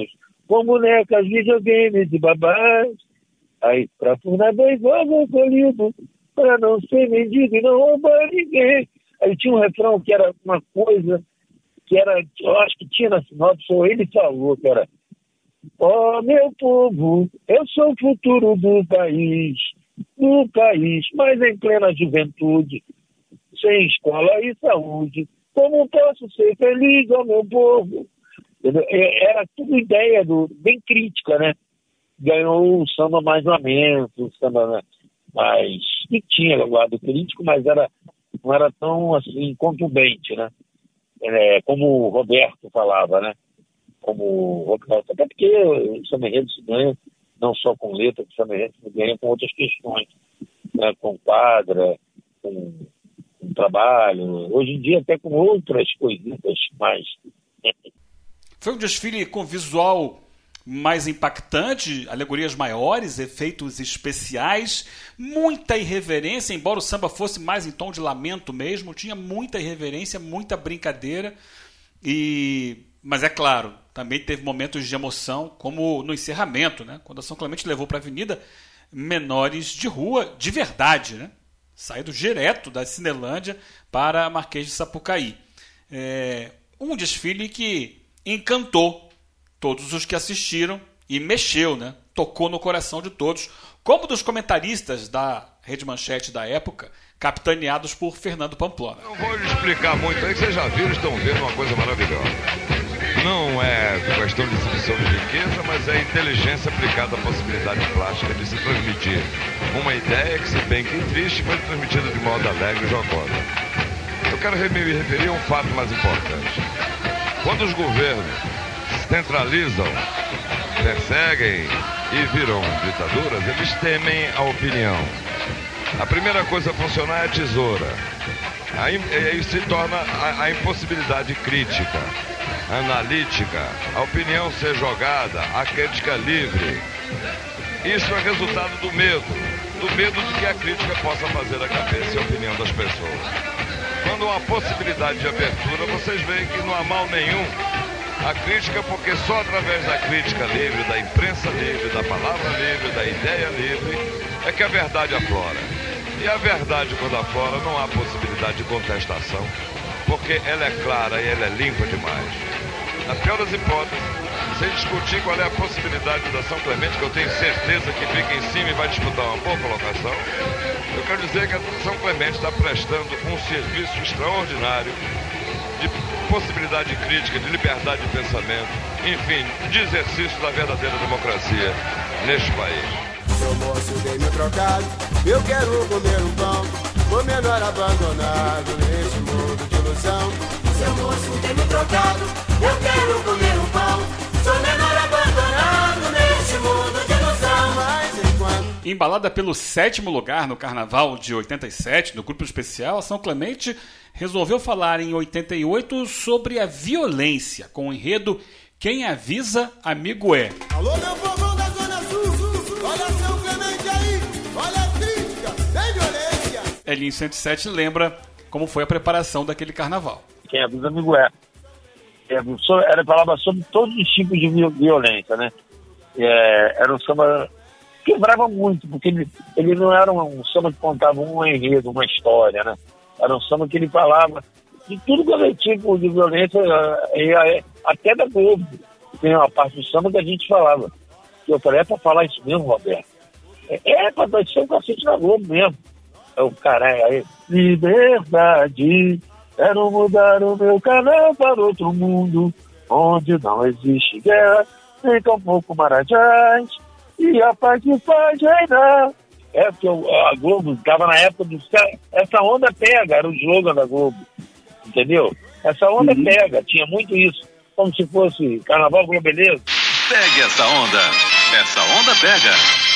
com bonecas, videogames e babás. Aí, pra tornar dois ovos colhido, pra não ser mendigo e não roubar ninguém. Aí tinha um refrão que era uma coisa que era, eu acho que tinha na sinopse, ou ele falou, que era: ó, oh, meu povo, eu sou o futuro do país, do país, mas em plena juventude, sem escola e saúde, como posso ser feliz, ó, meu povo? Era tudo ideia do, bem crítica, né? Ganhou o samba mais lamento, o samba mais... que tinha o lado crítico, mas era, não era tão, assim, contundente, né? É, como o Roberto falava, né? Como o Roberto, até porque o samba enredo se ganha não só com letra, o samba enredo se ganha com outras questões, né? Com quadra, com, com trabalho, hoje em dia até com outras coisitas mais... Foi um desfile com visual mais impactante, alegorias maiores, efeitos especiais, muita irreverência, embora o samba fosse mais em tom de lamento mesmo, tinha muita irreverência, muita brincadeira, e... mas é claro, também teve momentos de emoção, como no encerramento, né? Quando a São Clemente levou para a avenida menores de rua, de verdade, né? Saído direto da Cinelândia para Marquês de Sapucaí. É um desfile que encantou todos os que assistiram e mexeu, né? Tocou no coração de todos, como dos comentaristas da Rede Manchete da época, capitaneados por Fernando Pamplona. Não vou lhe explicar muito aí, que vocês já viram, estão vendo uma coisa maravilhosa. Não é questão de exibição de riqueza, mas é inteligência aplicada à possibilidade plástica de se transmitir uma ideia que, se bem que triste, foi transmitida de modo alegre e jocosa. Eu quero me referir a um fato mais importante. Quando os governos centralizam, perseguem e viram ditaduras, eles temem a opinião. A primeira coisa a funcionar é a tesoura. Aí, aí se torna a, a impossibilidade crítica, analítica, a opinião ser jogada, a crítica livre. Isso é resultado do medo, do medo de que a crítica possa fazer a cabeça e a opinião das pessoas. Quando há possibilidade de abertura, vocês veem que não há mal nenhum a crítica, porque só através da crítica livre, da imprensa livre, da palavra livre, da ideia livre, é que a verdade aflora. E a verdade, quando aflora, não há possibilidade de contestação, porque ela é clara e ela é limpa demais. Na pior das hipóteses, sem discutir qual é a possibilidade da São Clemente, que eu tenho certeza que fica em cima e vai disputar uma boa colocação, eu quero dizer que a São Clemente está prestando um serviço extraordinário de possibilidade crítica, de liberdade de pensamento, enfim, de exercício da verdadeira democracia neste país. Seu moço, dei meu trocado, eu quero comer um pão, o menor abandonado neste mundo de ilusão. Seu moço, dei meu trocado, eu quero comer um pão, sou menor abandonado neste mundo de ilusão. Mas enquanto... Embalada pelo sétimo lugar no Carnaval de oitenta e sete, no Grupo Especial, a São Clemente resolveu falar em oitenta e oito sobre a violência, com o enredo Quem Avisa, Amigo É. Alô, meu povão da Zona Sul, olha São Clemente aí, olha a crítica, tem violência. Elinho cento e sete lembra como foi a preparação daquele carnaval. Quem avisa, amigo é. Ela falava sobre todos os tipos de violência, né? É, era um samba que quebrava muito, porque ele, ele não era um samba que contava um enredo, uma história, né? Era um samba que ele falava de tudo que era tipo de violência, e até da Globo. Tem uma parte do samba que a gente falava. Eu falei, é pra falar isso mesmo, Roberto? É, é pra dar um cacete na Globo mesmo. É o caralho aí. Liberdade, quero mudar o meu canal para outro mundo, onde não existe guerra, nem tampouco marajás, e a paz que faz reinar. É porque a Globo estava na época do... Essa onda pega, era o slogan da Globo, entendeu? Essa onda uhum. pega, tinha muito isso, como se fosse Carnaval Globeleza. Pegue essa onda, essa onda pega.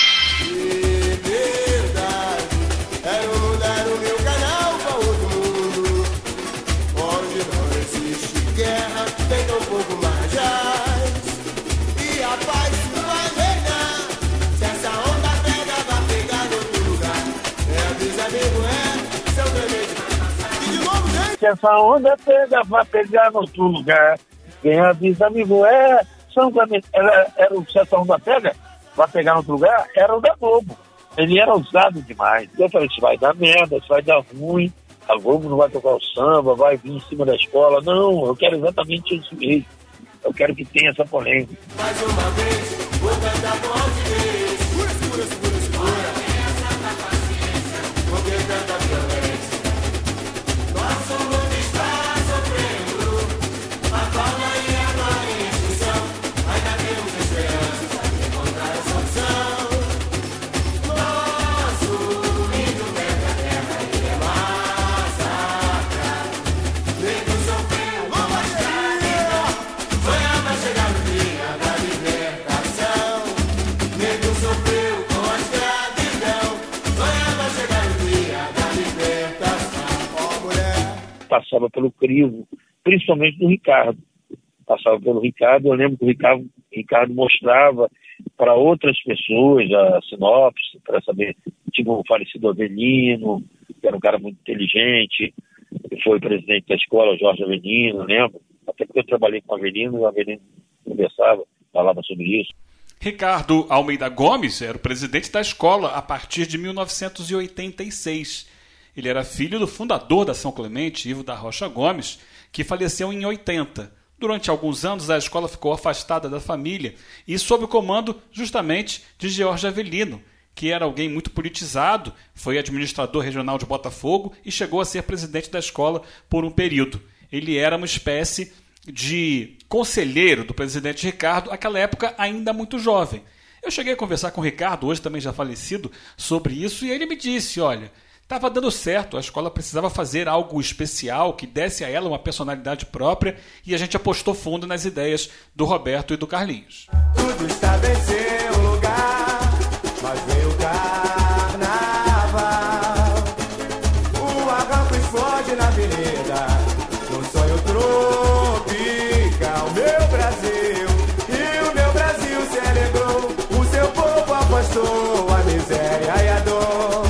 Liberdade, quero mudar o meu canal para outro mundo, onde não existe guerra, tem tão pouco marajás, e a paz que vai reinar. Se essa onda pega, vai pegar em outro lugar. É avisa, amigo, é São Clemente. E de novo, né? Se essa onda pega, vai pegar em outro lugar. Quem avisa, amigo, é São Clemente era, era o Sessão da Pega, para pegar em outro lugar, era o da Globo. Ele era usado demais. Eu falei, isso vai dar merda, isso vai dar ruim, a Globo não vai tocar o samba, vai vir em cima da escola. Não, eu quero exatamente isso mesmo. Eu quero que tenha essa polêmica. Mais uma vez, vou cantar com altivez. Segura, segura, segura, segura. Essa da paciência, porque tanta violência. Nosso mundo está sofrendo. A fauna e a glória em extinção. Ainda temos esperança de encontrar a solução. Nosso índio vem da terra e é massacrado. Negro sofreu com a escravidão. Sonha vai chegar no dia da libertação. Negro sofreu com a escravidão. Sonha vai chegar no dia da libertação. Ó, mulher. Passava pelo crivo, principalmente do Ricardo. Passava pelo Ricardo, eu lembro que o Ricardo, Ricardo mostrava para outras pessoas a sinopse, para saber, tipo o falecido Avelino, que era um cara muito inteligente, que foi presidente da escola, Jorge Avelino, lembro? Até porque eu trabalhei com o Avelino, e o Avelino conversava, falava sobre isso. Ricardo Almeida Gomes era o presidente da escola a partir de mil novecentos e oitenta e seis. Ele era filho do fundador da São Clemente, Ivo da Rocha Gomes, que faleceu em oitenta. Durante alguns anos, a escola ficou afastada da família e sob o comando justamente de Jorge Avelino, que era alguém muito politizado, foi administrador regional de Botafogo e chegou a ser presidente da escola por um período. Ele era uma espécie de conselheiro do presidente Ricardo, naquela época ainda muito jovem. Eu cheguei a conversar com o Ricardo, hoje também já falecido, sobre isso, e ele me disse, olha, estava dando certo, a escola precisava fazer algo especial, que desse a ela uma personalidade própria, e a gente apostou fundo nas ideias do Roberto e do Carlinhos. Tudo estava em seu lugar, mas veio o carnaval. O arranco explode na avenida, num sonho tropical. Meu Brasil, e o meu Brasil se alegrou, o seu povo afastou a miséria e a dor.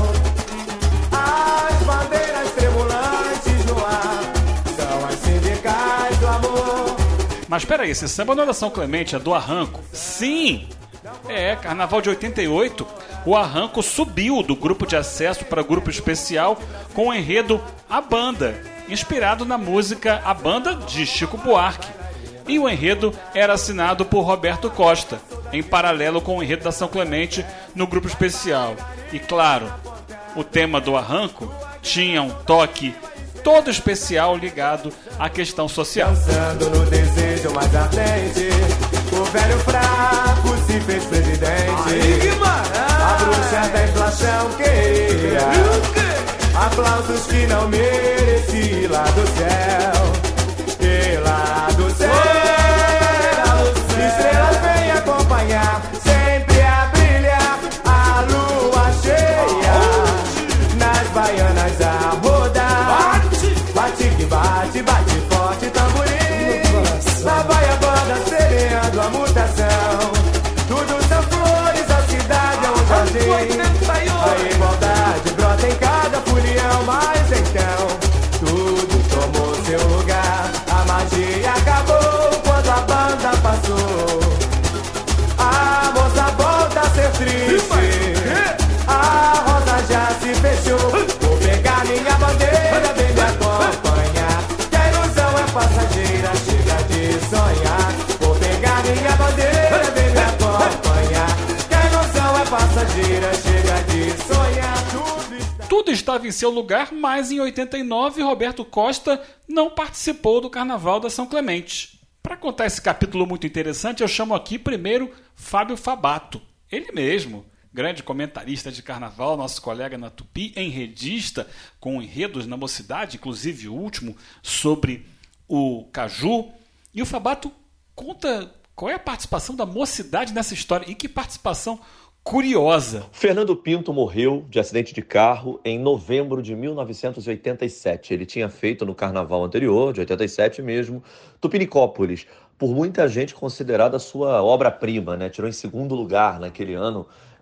As bandeiras tremulantes no ar são as sindicais do amor. Mas peraí, esse samba não é da São Clemente, é do Arranco. Sim! É, Carnaval de oitenta e oito, o Arranco subiu do grupo de acesso para grupo especial com o enredo A Banda, inspirado na música A Banda de Chico Buarque. E o enredo era assinado por Roberto Costa, em paralelo com o enredo da São Clemente no grupo especial. E claro, o tema do Arranco tinha um toque todo especial ligado à questão social. Dançando no desejo mais ardente, o velho fraco se fez presidente. A bruxa da inflação queria aplausos que não mereci lá do céu. E lá do céu, estrelas vêm acompanhar, sempre a brilhar, a lua cheia, nas baianas a rodar. Bate que bate, bate forte tamborim. Lá vai a banda semeando a mutação. Tudo são flores, a cidade é um jardim. A igualdade brota em cada folião. Mas então, tudo tomou seu lugar. A magia acabou quando a banda passou. A moça volta a ser triste. A rosa já se fechou. Vou pegar minha bandeira, vem me acompanhar. Que a ilusão é passageira, chega de sonhar. Vou pegar minha bandeira, vem me acompanhar. Que a ilusão é passageira, chega de sonhar. Tudo está... Tudo estava em seu lugar, mas em oitenta e nove Roberto Costa não participou do Carnaval da São Clemente. Para contar esse capítulo muito interessante, eu chamo aqui primeiro Fábio Fabato, ele mesmo, grande comentarista de carnaval, nosso colega na Tupi, enredista, com enredos na mocidade, inclusive o último sobre o Caju. E o Fabato conta qual é a participação da mocidade nessa história, e que participação curiosa. Fernando Pinto morreu de acidente de carro em novembro de mil novecentos e oitenta e sete. Ele tinha feito no carnaval anterior, de oitenta e sete mesmo, Tupinicópolis, por muita gente considerada sua obra-prima, né? Tirou em segundo lugar naquele ano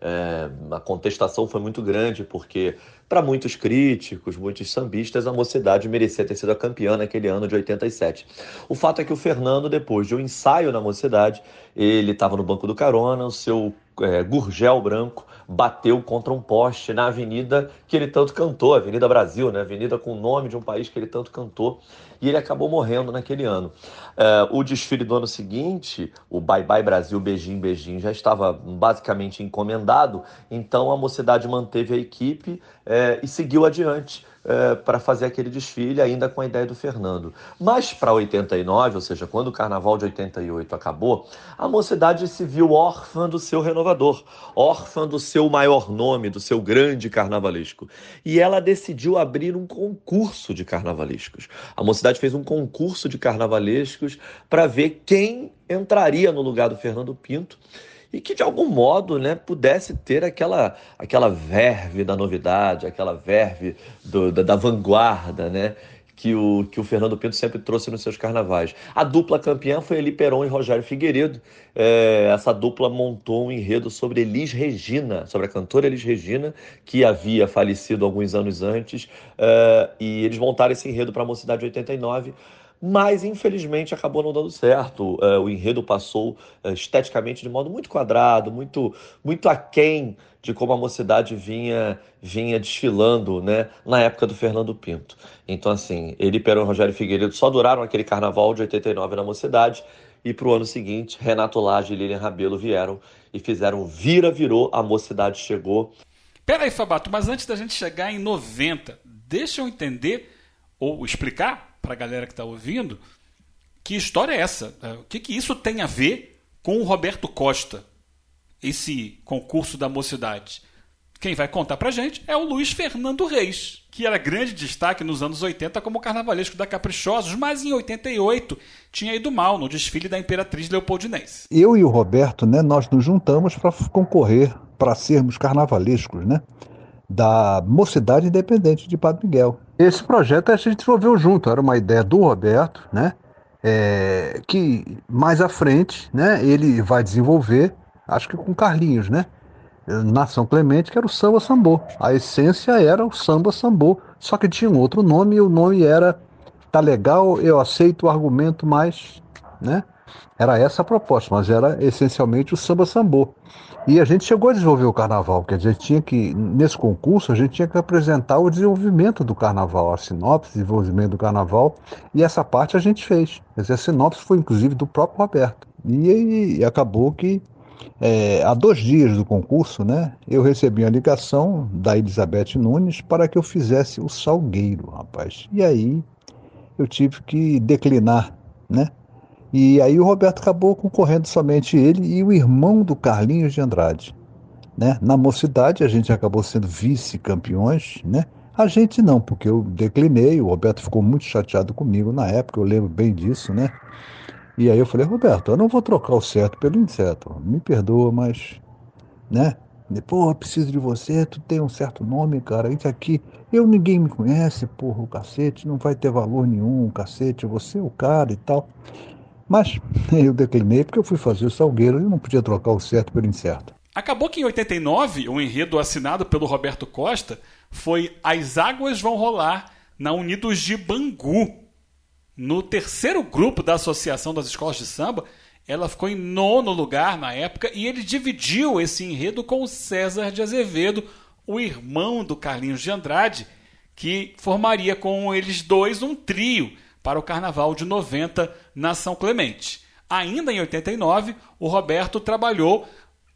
É, a contestação foi muito grande, porque para muitos críticos, muitos sambistas, a Mocidade merecia ter sido a campeã naquele ano de oitenta e sete. O fato é que o Fernando, depois de um ensaio na Mocidade, ele estava no banco do carona, o seu é, gurgel branco bateu contra um poste na avenida que ele tanto cantou, Avenida Brasil, né? Avenida com o nome de um país que ele tanto cantou, e ele acabou morrendo naquele ano. É, o desfile do ano seguinte, o Bye Bye Brasil, Beijinho, Beijinho, já estava basicamente encomendado, então a Mocidade manteve a equipe é, e seguiu adiante é, para fazer aquele desfile, ainda com a ideia do Fernando. Mas para oitenta e nove, ou seja, quando o Carnaval de oitenta e oito acabou, a Mocidade se viu órfã do seu renovador, órfã do seu maior nome, do seu grande carnavalesco. E ela decidiu abrir um concurso de carnavalescos. A Mocidade fez um concurso de carnavalescos para ver quem entraria no lugar do Fernando Pinto e que, de algum modo, né, pudesse ter aquela, aquela verve da novidade, aquela verve do, da, da vanguarda, né, que o, que o Fernando Pinto sempre trouxe nos seus carnavais. A dupla campeã foi Eli Peron e Rogério Figueiredo. É, essa dupla montou um enredo sobre Elis Regina, sobre a cantora Elis Regina, que havia falecido alguns anos antes, é, e eles montaram esse enredo para a Mocidade de oitenta e nove, mas infelizmente acabou não dando certo. É, o enredo passou é, esteticamente de modo muito quadrado, muito, muito aquém de como a Mocidade vinha, vinha desfilando, né, na época do Fernando Pinto. Então, assim, Eli Peron e Rogério Figueiredo só duraram aquele carnaval de oitenta e nove na Mocidade, e para o ano seguinte, Renato Lage e Lilian Rabelo vieram e fizeram vira, virou, a Mocidade chegou. Peraí, Fabato, mas antes da gente chegar em noventa, deixa eu entender, ou explicar para a galera que está ouvindo, que história é essa? O que, que isso tem a ver com o Roberto Costa, esse concurso da Mocidade? Quem vai contar pra gente é o Luiz Fernando Reis, que era grande destaque nos anos oitenta como carnavalesco da Caprichosos, mas em oitenta e oito tinha ido mal no desfile da Imperatriz Leopoldinense. Eu e o Roberto, né, nós nos juntamos para concorrer, para sermos carnavalescos, né, da Mocidade Independente de Padre Miguel. Esse projeto a gente desenvolveu junto, era uma ideia do Roberto, né, é, que mais à frente, né, ele vai desenvolver, acho que com Carlinhos, né, na São Clemente, que era o samba sambô. A essência era o samba sambô, só que tinha um outro nome, e o nome era tá legal, eu aceito o argumento, mas, né, era essa a proposta, mas era essencialmente o samba sambô. E a gente chegou a desenvolver o carnaval, que a gente tinha que, nesse concurso, a gente tinha que apresentar o desenvolvimento do carnaval, a sinopse, desenvolvimento do carnaval, e essa parte a gente fez. Essa sinopse foi, inclusive, do próprio Roberto. E, e acabou que, é, há dois dias do concurso, né, eu recebi a ligação da Elizabeth Nunes para que eu fizesse o Salgueiro, rapaz. E aí eu tive que declinar, né? E aí o Roberto acabou concorrendo somente ele e o irmão do Carlinhos de Andrade, né? Na Mocidade a gente acabou sendo vice-campeões, né? A gente não, porque eu declinei, o Roberto ficou muito chateado comigo na época, eu lembro bem disso, né? E aí eu falei, Roberto, eu não vou trocar o certo pelo incerto, me perdoa, mas, né? Pô, eu preciso de você, tu tem um certo nome, cara, isso aqui, eu, ninguém me conhece, porra, o cacete, não vai ter valor nenhum, o cacete, você é o cara e tal. Mas eu declinei porque eu fui fazer o Salgueiro e não podia trocar o certo pelo incerto. Acabou que em oitenta e nove, o enredo assinado pelo Roberto Costa foi As Águas Vão Rolar na Unidos de Bangu. No terceiro grupo da Associação das Escolas de Samba, ela ficou em nono lugar na época e ele dividiu esse enredo com o César de Azevedo, o irmão do Carlinhos de Andrade, que formaria com eles dois um trio para o Carnaval de noventa na São Clemente. Ainda em oitenta e nove, o Roberto trabalhou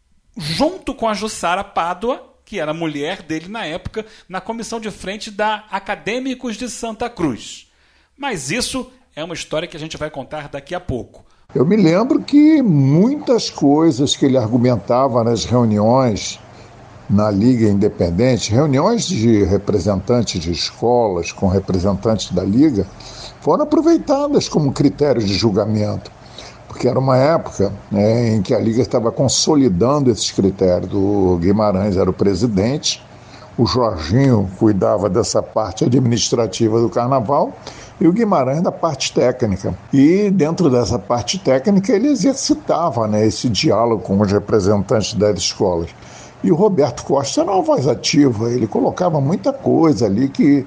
junto com a Jussara Pádua, que era a mulher dele na época, na comissão de frente da Acadêmicos de Santa Cruz. Mas isso é uma história que a gente vai contar daqui a pouco. Eu me lembro que muitas coisas que ele argumentava nas reuniões na Liga Independente, reuniões de representantes de escolas com representantes da Liga, foram aproveitadas como critério de julgamento, porque era uma época, né, em que a Liga estava consolidando esses critérios. O Guimarães era o presidente, o Jorginho cuidava dessa parte administrativa do Carnaval e o Guimarães da parte técnica. E dentro dessa parte técnica ele exercitava, né, esse diálogo com os representantes das escolas. E o Roberto Costa era uma voz ativa, ele colocava muita coisa ali que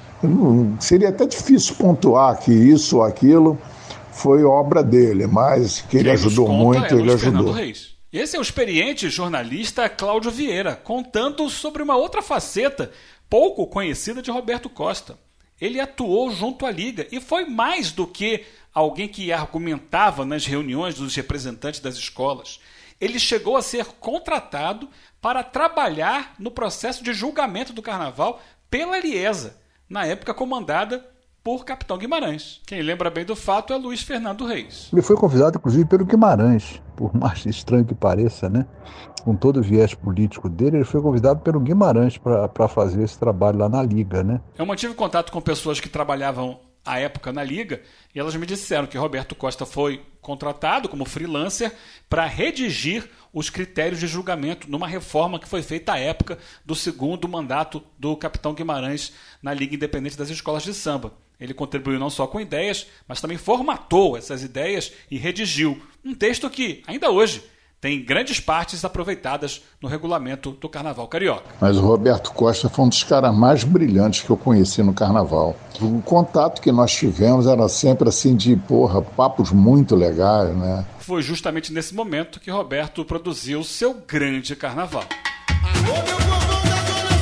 hum, seria até difícil pontuar que isso ou aquilo foi obra dele, mas que ele ajudou muito, ele ajudou. Esse é o experiente jornalista Cláudio Vieira, contando sobre uma outra faceta pouco conhecida de Roberto Costa. Ele atuou junto à Liga e foi mais do que alguém que argumentava nas reuniões dos representantes das escolas. Ele chegou a ser contratado para trabalhar no processo de julgamento do Carnaval pela Liesa, na época comandada por Capitão Guimarães. Quem lembra bem do fato é Luiz Fernando Reis. Ele foi convidado, inclusive, pelo Guimarães, por mais estranho que pareça, né? Com todo o viés político dele, ele foi convidado pelo Guimarães para fazer esse trabalho lá na Liga, né? Eu mantive contato com pessoas que trabalhavam à época na Liga e elas me disseram que Roberto Costa foi contratado como freelancer para redigir os critérios de julgamento numa reforma que foi feita à época do segundo mandato do Capitão Guimarães na Liga Independente das Escolas de Samba. Ele contribuiu não só com ideias, mas também formatou essas ideias e redigiu um texto que, ainda hoje, tem grandes partes aproveitadas no regulamento do Carnaval Carioca. Mas o Roberto Costa foi um dos caras mais brilhantes que eu conheci no Carnaval. O contato que nós tivemos era sempre assim de, porra, papos muito legais, né? Foi justamente nesse momento que Roberto produziu seu grande Carnaval. Alô, meu povão da Zona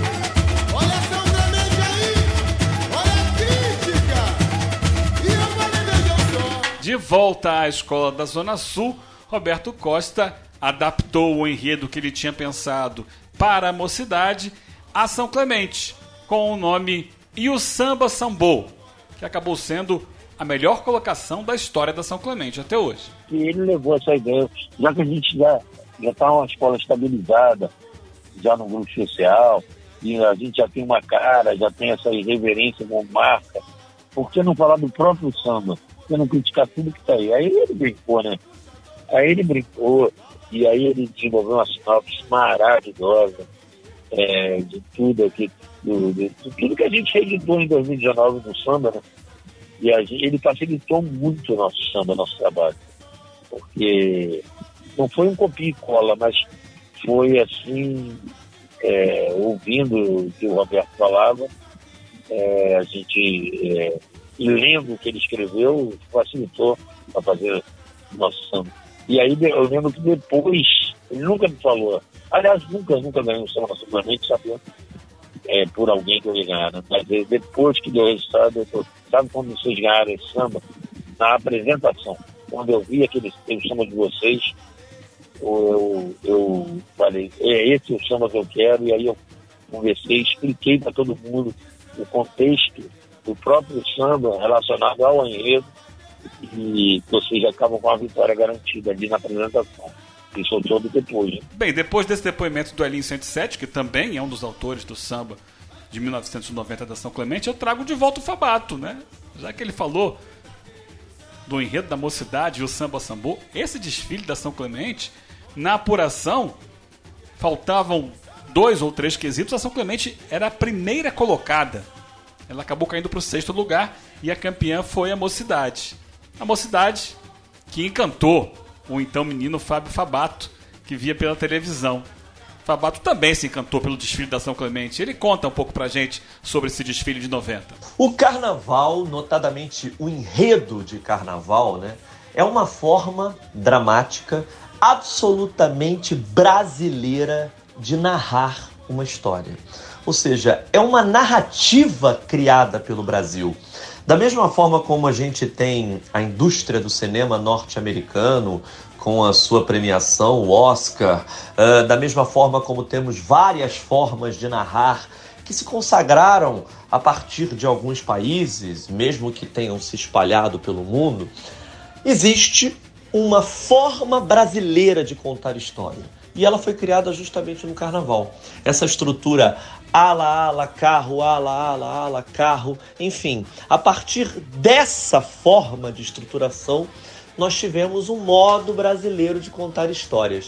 Sul, olha São Clemente aí, olha a crítica, e eu vou beber só. De volta à escola da Zona Sul, Roberto Costa adaptou o enredo que ele tinha pensado para a mocidade a São Clemente, com o nome E o Samba Sambou, que acabou sendo a melhor colocação da história da São Clemente até hoje. E ele levou essa ideia, já que a gente já já está uma escola estabilizada, já no grupo especial, e a gente já tem uma cara, já tem essa irreverência como marca, por que não falar do próprio samba? Por que não criticar tudo que está aí? Aí ele brincou, né? Aí ele brincou, e aí ele desenvolveu uma sinopse maravilhosa é, de tudo aqui, do, de, de tudo que a gente reeditou em dois mil e dezenove no samba, né? E a gente, ele facilitou muito o nosso samba, nosso trabalho, porque não foi um copia e cola, mas foi assim, é, ouvindo o que o Roberto falava, é, a gente, é, e lendo o que ele escreveu, facilitou para fazer o nosso samba. E aí eu lembro que depois, ele nunca me falou, aliás, nunca, nunca ganhei um samba simplesmente, sabia? É, por alguém que eu ia ganhar, né? Mas depois que deu o resultado, eu tô, sabe quando vocês ganharam esse samba? Na apresentação, quando eu vi aquele o samba de vocês, eu, eu falei, é esse o samba que eu quero, e aí eu conversei, expliquei para todo mundo o contexto do próprio samba relacionado ao enredo, e vocês já acabam com a vitória garantida ali na apresentação. Isso é todo depois. Hein? Bem, depois desse depoimento do Elinho cento e sete, que também é um dos autores do samba de mil novecentos e noventa da São Clemente, eu trago de volta o Fabato, né? Já que ele falou do enredo da mocidade e o samba sambô, esse desfile da São Clemente, na apuração, faltavam dois ou três quesitos, a São Clemente era a primeira colocada. Ela acabou caindo para o sexto lugar e a campeã foi a mocidade. A mocidade que encantou o então menino Fábio Fabato, que via pela televisão. Fabato também se encantou pelo desfile da São Clemente. Ele conta um pouco pra gente sobre esse desfile de noventa. O carnaval, notadamente o enredo de carnaval, né, é uma forma dramática absolutamente brasileira de narrar uma história. Ou seja, é uma narrativa criada pelo Brasil. Da mesma forma como a gente tem a indústria do cinema norte-americano, com a sua premiação, o Oscar, uh, da mesma forma como temos várias formas de narrar que se consagraram a partir de alguns países, mesmo que tenham se espalhado pelo mundo, existe uma forma brasileira de contar história. E ela foi criada justamente no Carnaval. Essa estrutura ala, ala, carro, ala, ala, ala, carro, enfim. A partir dessa forma de estruturação, nós tivemos um modo brasileiro de contar histórias.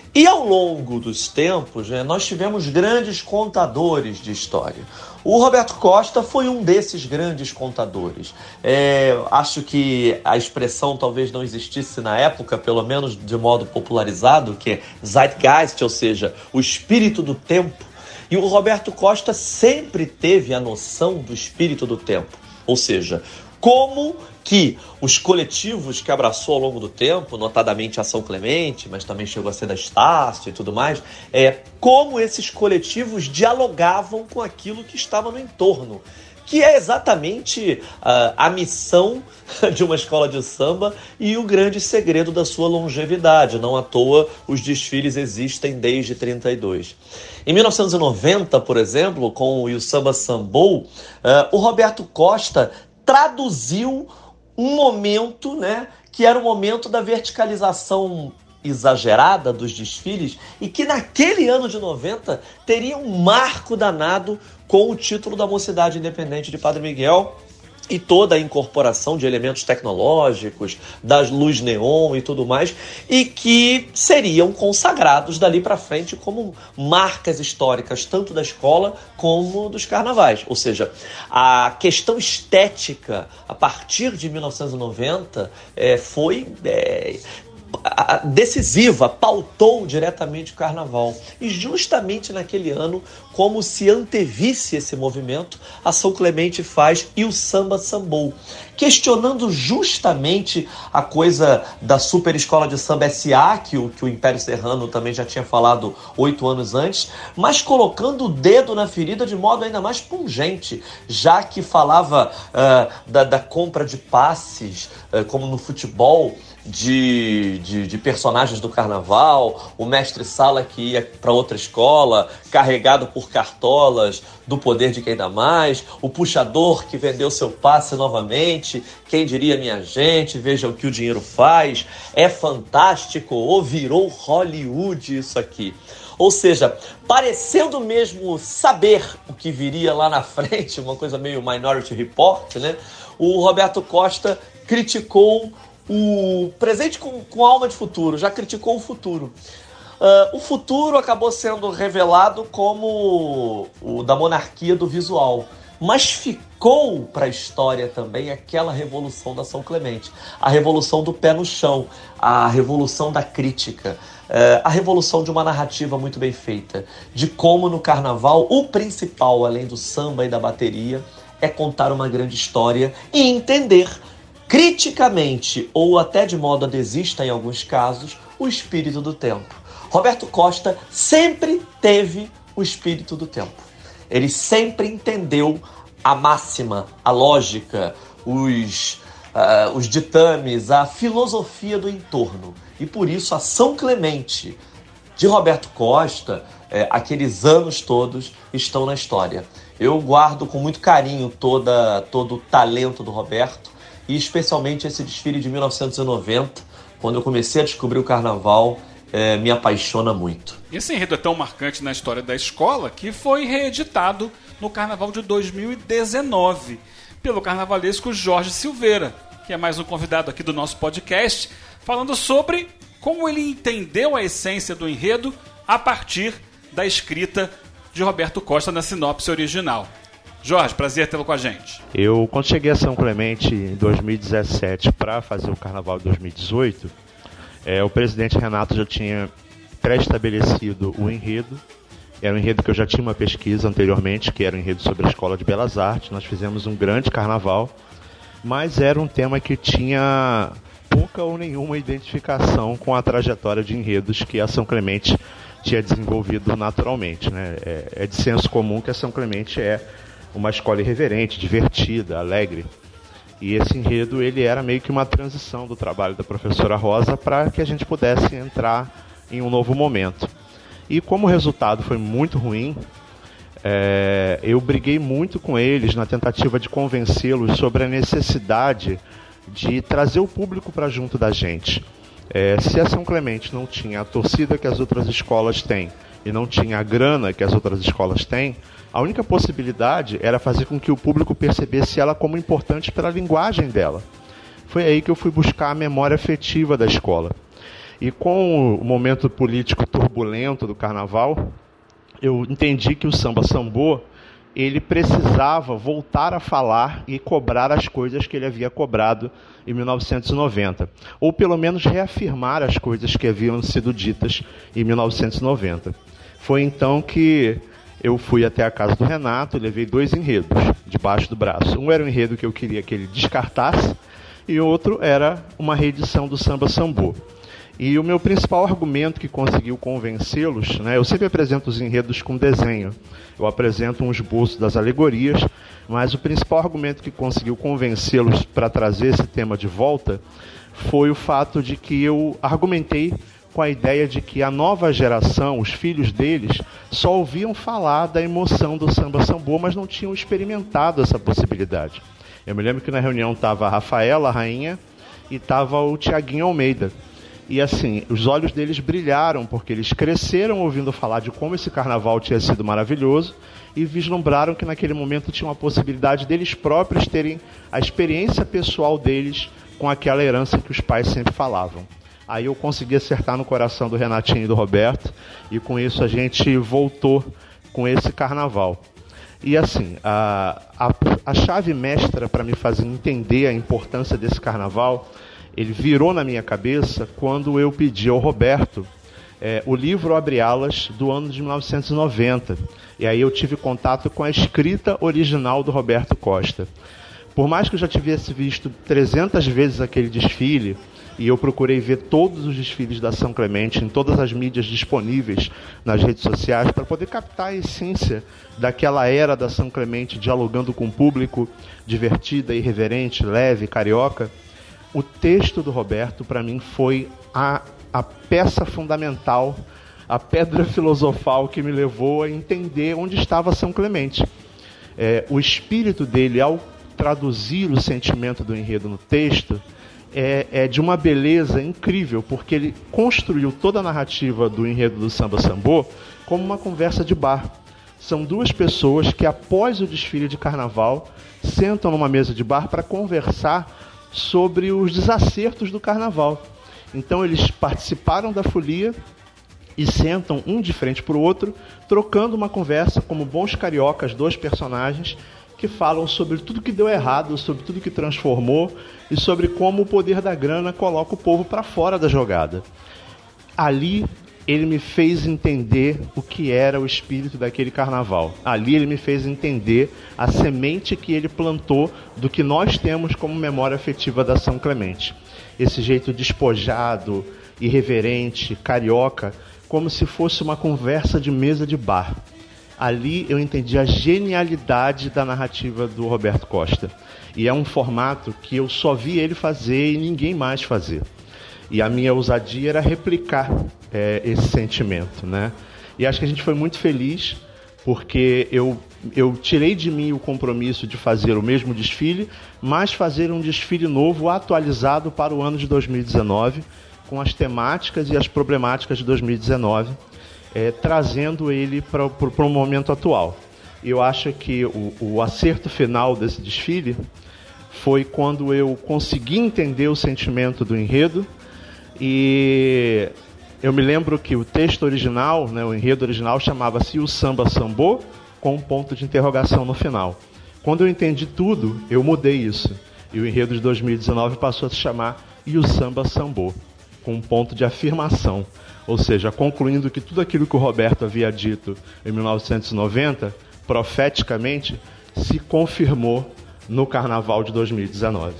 E ao longo dos tempos, né, nós tivemos grandes contadores de história. O Roberto Costa foi um desses grandes contadores. É, acho que a expressão talvez não existisse na época, pelo menos de modo popularizado, que é Zeitgeist, ou seja, o espírito do tempo. E o Roberto Costa sempre teve a noção do espírito do tempo. Ou seja, como que os coletivos que abraçou ao longo do tempo, notadamente a São Clemente, mas também chegou a ser da Estácio e tudo mais, é como esses coletivos dialogavam com aquilo que estava no entorno, que é exatamente uh, a missão de uma escola de samba e o grande segredo da sua longevidade. Não à toa os desfiles existem desde trinta e dois. Em mil novecentos e noventa, por exemplo, com o Samba Sambou, uh, o Roberto Costa traduziu um momento, né, que era o momento da verticalização exagerada dos desfiles e que naquele ano de noventa teria um marco danado com o título da Mocidade Independente de Padre Miguel e toda a incorporação de elementos tecnológicos, das luz neon e tudo mais, e que seriam consagrados dali para frente como marcas históricas, tanto da escola como dos carnavais. Ou seja, a questão estética, a partir de mil novecentos e noventa, é, foi... É, decisiva, pautou diretamente o carnaval. E justamente naquele ano, como se antevisse esse movimento, a São Clemente faz e o Samba Sambou, questionando justamente a coisa da super escola de samba S A, que o, que o Império Serrano também já tinha falado oito anos antes, mas colocando o dedo na ferida de modo ainda mais pungente, já que falava uh, da, da compra de passes, uh, como no futebol, De, de, de personagens do carnaval, o mestre-sala que ia para outra escola, carregado por cartolas do poder de quem dá mais, o puxador que vendeu seu passe novamente, quem diria minha gente, veja o que o dinheiro faz, é fantástico, ou virou Hollywood isso aqui. Ou seja, parecendo mesmo saber o que viria lá na frente, uma coisa meio Minority Report, né? O Roberto Costa criticou o presente com, com alma de futuro, já criticou o futuro. Uh, o futuro acabou sendo revelado como o da monarquia do visual, mas ficou para a história também aquela revolução da São Clemente, a revolução do pé no chão, a revolução da crítica, uh, a revolução de uma narrativa muito bem feita, de como no carnaval o principal, além do samba e da bateria, é contar uma grande história e entender criticamente, ou até de modo adesista em alguns casos, o espírito do tempo. Roberto Costa sempre teve o espírito do tempo. Ele sempre entendeu a máxima, a lógica, os, uh, os ditames, a filosofia do entorno. E por isso a São Clemente de Roberto Costa, eh, aqueles anos todos, estão na história. Eu guardo com muito carinho toda, todo o talento do Roberto, e especialmente esse desfile de mil novecentos e noventa, quando eu comecei a descobrir o carnaval, é, me apaixona muito. Esse enredo é tão marcante na história da escola que foi reeditado no carnaval de dois mil e dezenove pelo carnavalesco Jorge Silveira, que é mais um convidado aqui do nosso podcast, falando sobre como ele entendeu a essência do enredo a partir da escrita de Roberto Costa na sinopse original. Jorge, prazer tê-lo com a gente. Eu, quando cheguei a São Clemente em dois mil e dezessete para fazer o Carnaval de dois mil e dezoito, é, o presidente Renato já tinha pré-estabelecido o enredo. Era um enredo que eu já tinha uma pesquisa anteriormente, que era um enredo sobre a Escola de Belas Artes. Nós fizemos um grande carnaval, mas era um tema que tinha pouca ou nenhuma identificação com a trajetória de enredos que a São Clemente tinha desenvolvido naturalmente, né? É, é de senso comum que a São Clemente é uma escola irreverente, divertida, alegre. E esse enredo ele era meio que uma transição do trabalho da professora Rosa para que a gente pudesse entrar em um novo momento. E como o resultado foi muito ruim, é, eu briguei muito com eles na tentativa de convencê-los sobre a necessidade de trazer o público para junto da gente. É, se a São Clemente não tinha a torcida que as outras escolas têm e não tinha a grana que as outras escolas têm, a única possibilidade era fazer com que o público percebesse ela como importante pela linguagem dela. Foi aí que eu fui buscar a memória afetiva da escola. E com o momento político turbulento do Carnaval, eu entendi que o samba-sambô ele precisava voltar a falar e cobrar as coisas que ele havia cobrado em mil novecentos e noventa, ou pelo menos reafirmar as coisas que haviam sido ditas em mil novecentos e noventa. Foi então que eu fui até a casa do Renato e levei dois enredos debaixo do braço. Um era um enredo que eu queria que ele descartasse e outro era uma reedição do samba-sambô. E o meu principal argumento que conseguiu convencê-los, né, eu sempre apresento os enredos com desenho, eu apresento um esboço das alegorias, mas o principal argumento que conseguiu convencê-los para trazer esse tema de volta foi o fato de que eu argumentei com a ideia de que a nova geração, os filhos deles, só ouviam falar da emoção do samba-sambô, mas não tinham experimentado essa possibilidade. Eu me lembro que na reunião estava a Rafaela, a rainha, e estava o Tiaguinho Almeida. E assim, os olhos deles brilharam, porque eles cresceram ouvindo falar de como esse carnaval tinha sido maravilhoso e vislumbraram que naquele momento tinha uma possibilidade deles próprios terem a experiência pessoal deles com aquela herança que os pais sempre falavam. Aí eu consegui acertar no coração do Renatinho e do Roberto, e com isso a gente voltou com esse carnaval. E assim, a, a, a chave mestra para me fazer entender a importância desse carnaval, ele virou na minha cabeça quando eu pedi ao Roberto é, o livro Abre Alas do ano de mil novecentos e noventa. E aí eu tive contato com a escrita original do Roberto Costa. Por mais que eu já tivesse visto trezentas vezes aquele desfile, e eu procurei ver todos os desfiles da São Clemente em todas as mídias disponíveis nas redes sociais para poder captar a essência daquela era da São Clemente dialogando com o público, divertida, irreverente, leve, carioca, o texto do Roberto, para mim, foi a, a peça fundamental, a pedra filosofal que me levou a entender onde estava São Clemente. É, o espírito dele, ao traduzir o sentimento do enredo no texto, é, é de uma beleza incrível, porque ele construiu toda a narrativa do enredo do samba-sambô como uma conversa de bar. São duas pessoas que, após o desfile de carnaval, sentam numa mesa de bar para conversar sobre os desacertos do carnaval. Então eles participaram da folia e sentam um de frente para o outro, trocando uma conversa como bons cariocas, dois personagens que falam sobre tudo que deu errado, sobre tudo que transformou e sobre como o poder da grana coloca o povo para fora da jogada. Ali ele me fez entender o que era o espírito daquele carnaval. Ali ele me fez entender a semente que ele plantou do que nós temos como memória afetiva da São Clemente. Esse jeito despojado, irreverente, carioca, como se fosse uma conversa de mesa de bar. Ali eu entendi a genialidade da narrativa do Roberto Costa. E é um formato que eu só vi ele fazer e ninguém mais fazer. E a minha ousadia era replicar é, esse sentimento, né? E acho que a gente foi muito feliz, porque eu, eu tirei de mim o compromisso de fazer o mesmo desfile, mas fazer um desfile novo, atualizado para o ano de dois mil e dezenove, com as temáticas e as problemáticas de dois mil e dezenove, é, trazendo ele para o momento atual. Eu acho que o, o acerto final desse desfile foi quando eu consegui entender o sentimento do enredo. E eu me lembro que o texto original, né, o enredo original, chamava-se O Samba Sambô, com um ponto de interrogação no final. Quando eu entendi tudo, eu mudei isso. E o enredo de dois mil e dezenove passou a se chamar E o Samba Sambô, com um ponto de afirmação. Ou seja, concluindo que tudo aquilo que o Roberto havia dito em mil novecentos e noventa, profeticamente, se confirmou no Carnaval de dois mil e dezenove.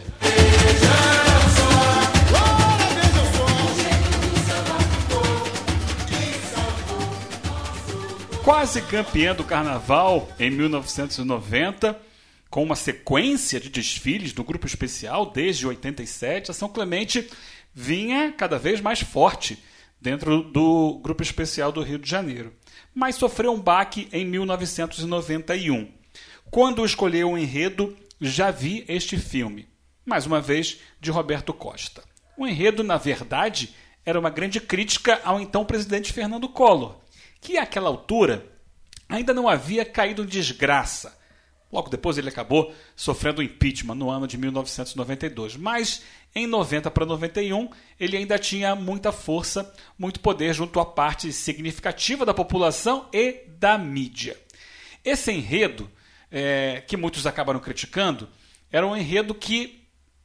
Quase campeã do Carnaval em mil novecentos e noventa, com uma sequência de desfiles do Grupo Especial desde oitenta e sete, a São Clemente vinha cada vez mais forte dentro do Grupo Especial do Rio de Janeiro. Mas sofreu um baque em mil novecentos e noventa e um. Quando escolheu o enredo, Já Vi Este Filme, mais uma vez de Roberto Costa. O enredo, na verdade, era uma grande crítica ao então presidente Fernando Collor, que àquela altura ainda não havia caído em desgraça Logo depois ele acabou sofrendo impeachment no ano de mil novecentos e noventa e dois. Mas em noventa para noventa e um ele ainda tinha muita força, muito poder junto à parte significativa da população e da mídia. Esse enredo, é, que muitos acabaram criticando, era um enredo que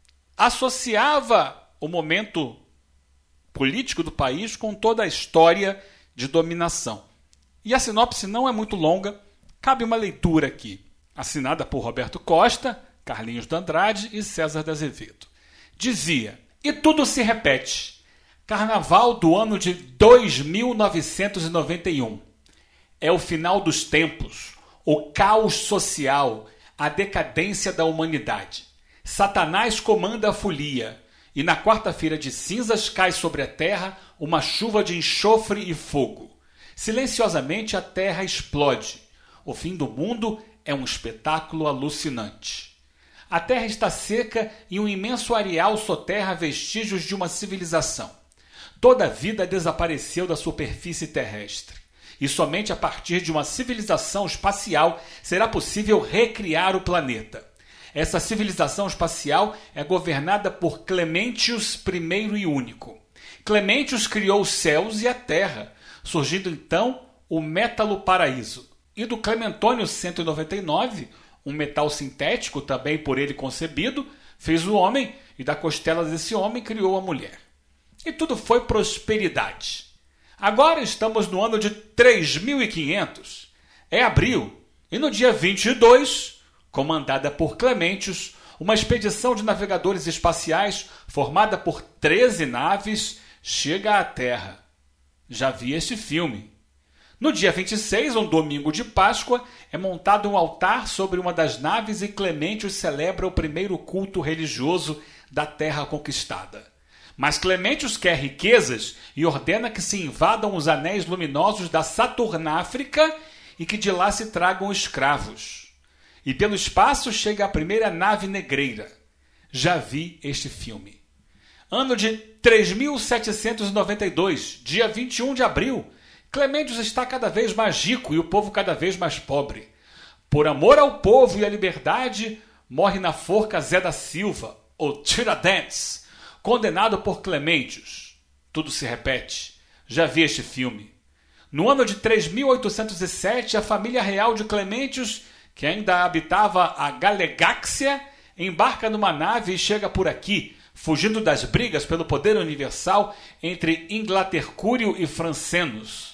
associava o momento político do país com toda a história de dominação. E a sinopse não é muito longa, cabe uma leitura aqui. Assinada por Roberto Costa, Carlinhos de Andrade e César de Azevedo. Dizia: e tudo se repete. Carnaval do ano de dois mil novecentos e noventa e um. É o final dos tempos, o caos social, a decadência da humanidade. Satanás comanda a folia, e na quarta-feira de cinzas cai sobre a terra uma chuva de enxofre e fogo. Silenciosamente a terra explode. O fim do mundo é um espetáculo alucinante. A terra está seca e um imenso areal soterra vestígios de uma civilização. Toda a vida desapareceu da superfície terrestre. E somente a partir de uma civilização espacial será possível recriar o planeta. Essa civilização espacial é governada por Clementius I e único. Clementius criou os céus e a terra, surgindo então o métalo paraíso. E do Clementônio cento e noventa e nove, um metal sintético, também por ele concebido, fez o homem, e da costela desse homem criou a mulher. E tudo foi prosperidade. Agora estamos no ano de três mil e quinhentos. É abril, e no dia vinte e dois, comandada por Clementius, uma expedição de navegadores espaciais, formada por treze naves, chega à Terra. Já vi este filme. No dia vinte e seis, um domingo de Páscoa, é montado um altar sobre uma das naves e Clementius celebra o primeiro culto religioso da terra conquistada. Mas Clementius quer riquezas e ordena que se invadam os anéis luminosos da Saturnáfrica e que de lá se tragam escravos. E pelo espaço chega a primeira nave negreira. Já vi este filme. Ano de três mil setecentos e noventa e dois, dia vinte e um de abril, Clementius está cada vez mais rico e o povo cada vez mais pobre. Por amor ao povo e à liberdade, morre na forca Zé da Silva, ou Tiradentes, condenado por Clementius. Tudo se repete. Já vi este filme. No ano de três mil oitocentos e sete, a família real de Clementius, que ainda habitava a Galegáxia, embarca numa nave e chega por aqui, fugindo das brigas pelo poder universal entre Inglatercúrio e Francenos.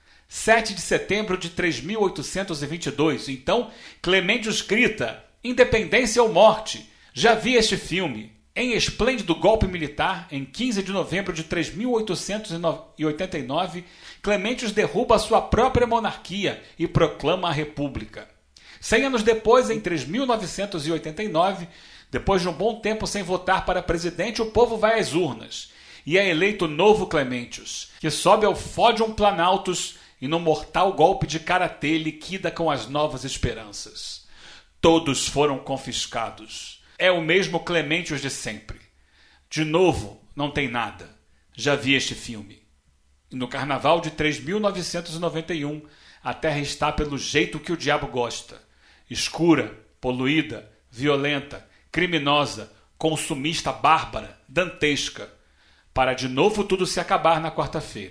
sete de setembro de três mil oitocentos e vinte e dois. Então, Clementius grita: independência ou morte. Já vi este filme. Em esplêndido golpe militar, em quinze de novembro de três mil oitocentos e oitenta e nove, Clementius derruba a sua própria monarquia e proclama a república. Cem anos depois, em três mil novecentos e oitenta e nove, depois de um bom tempo sem votar para presidente, o povo vai às urnas e é eleito o novo Clementius, que sobe ao Fódium Planaltus e no mortal golpe de karatê liquida com as novas esperanças. Todos foram confiscados. É o mesmo Clementius de sempre. De novo, não tem nada. Já vi este filme. E no carnaval de três mil novecentos e noventa e um, a Terra está pelo jeito que o diabo gosta. Escura, poluída, violenta, criminosa, consumista bárbara, dantesca. Para de novo tudo se acabar na quarta-feira.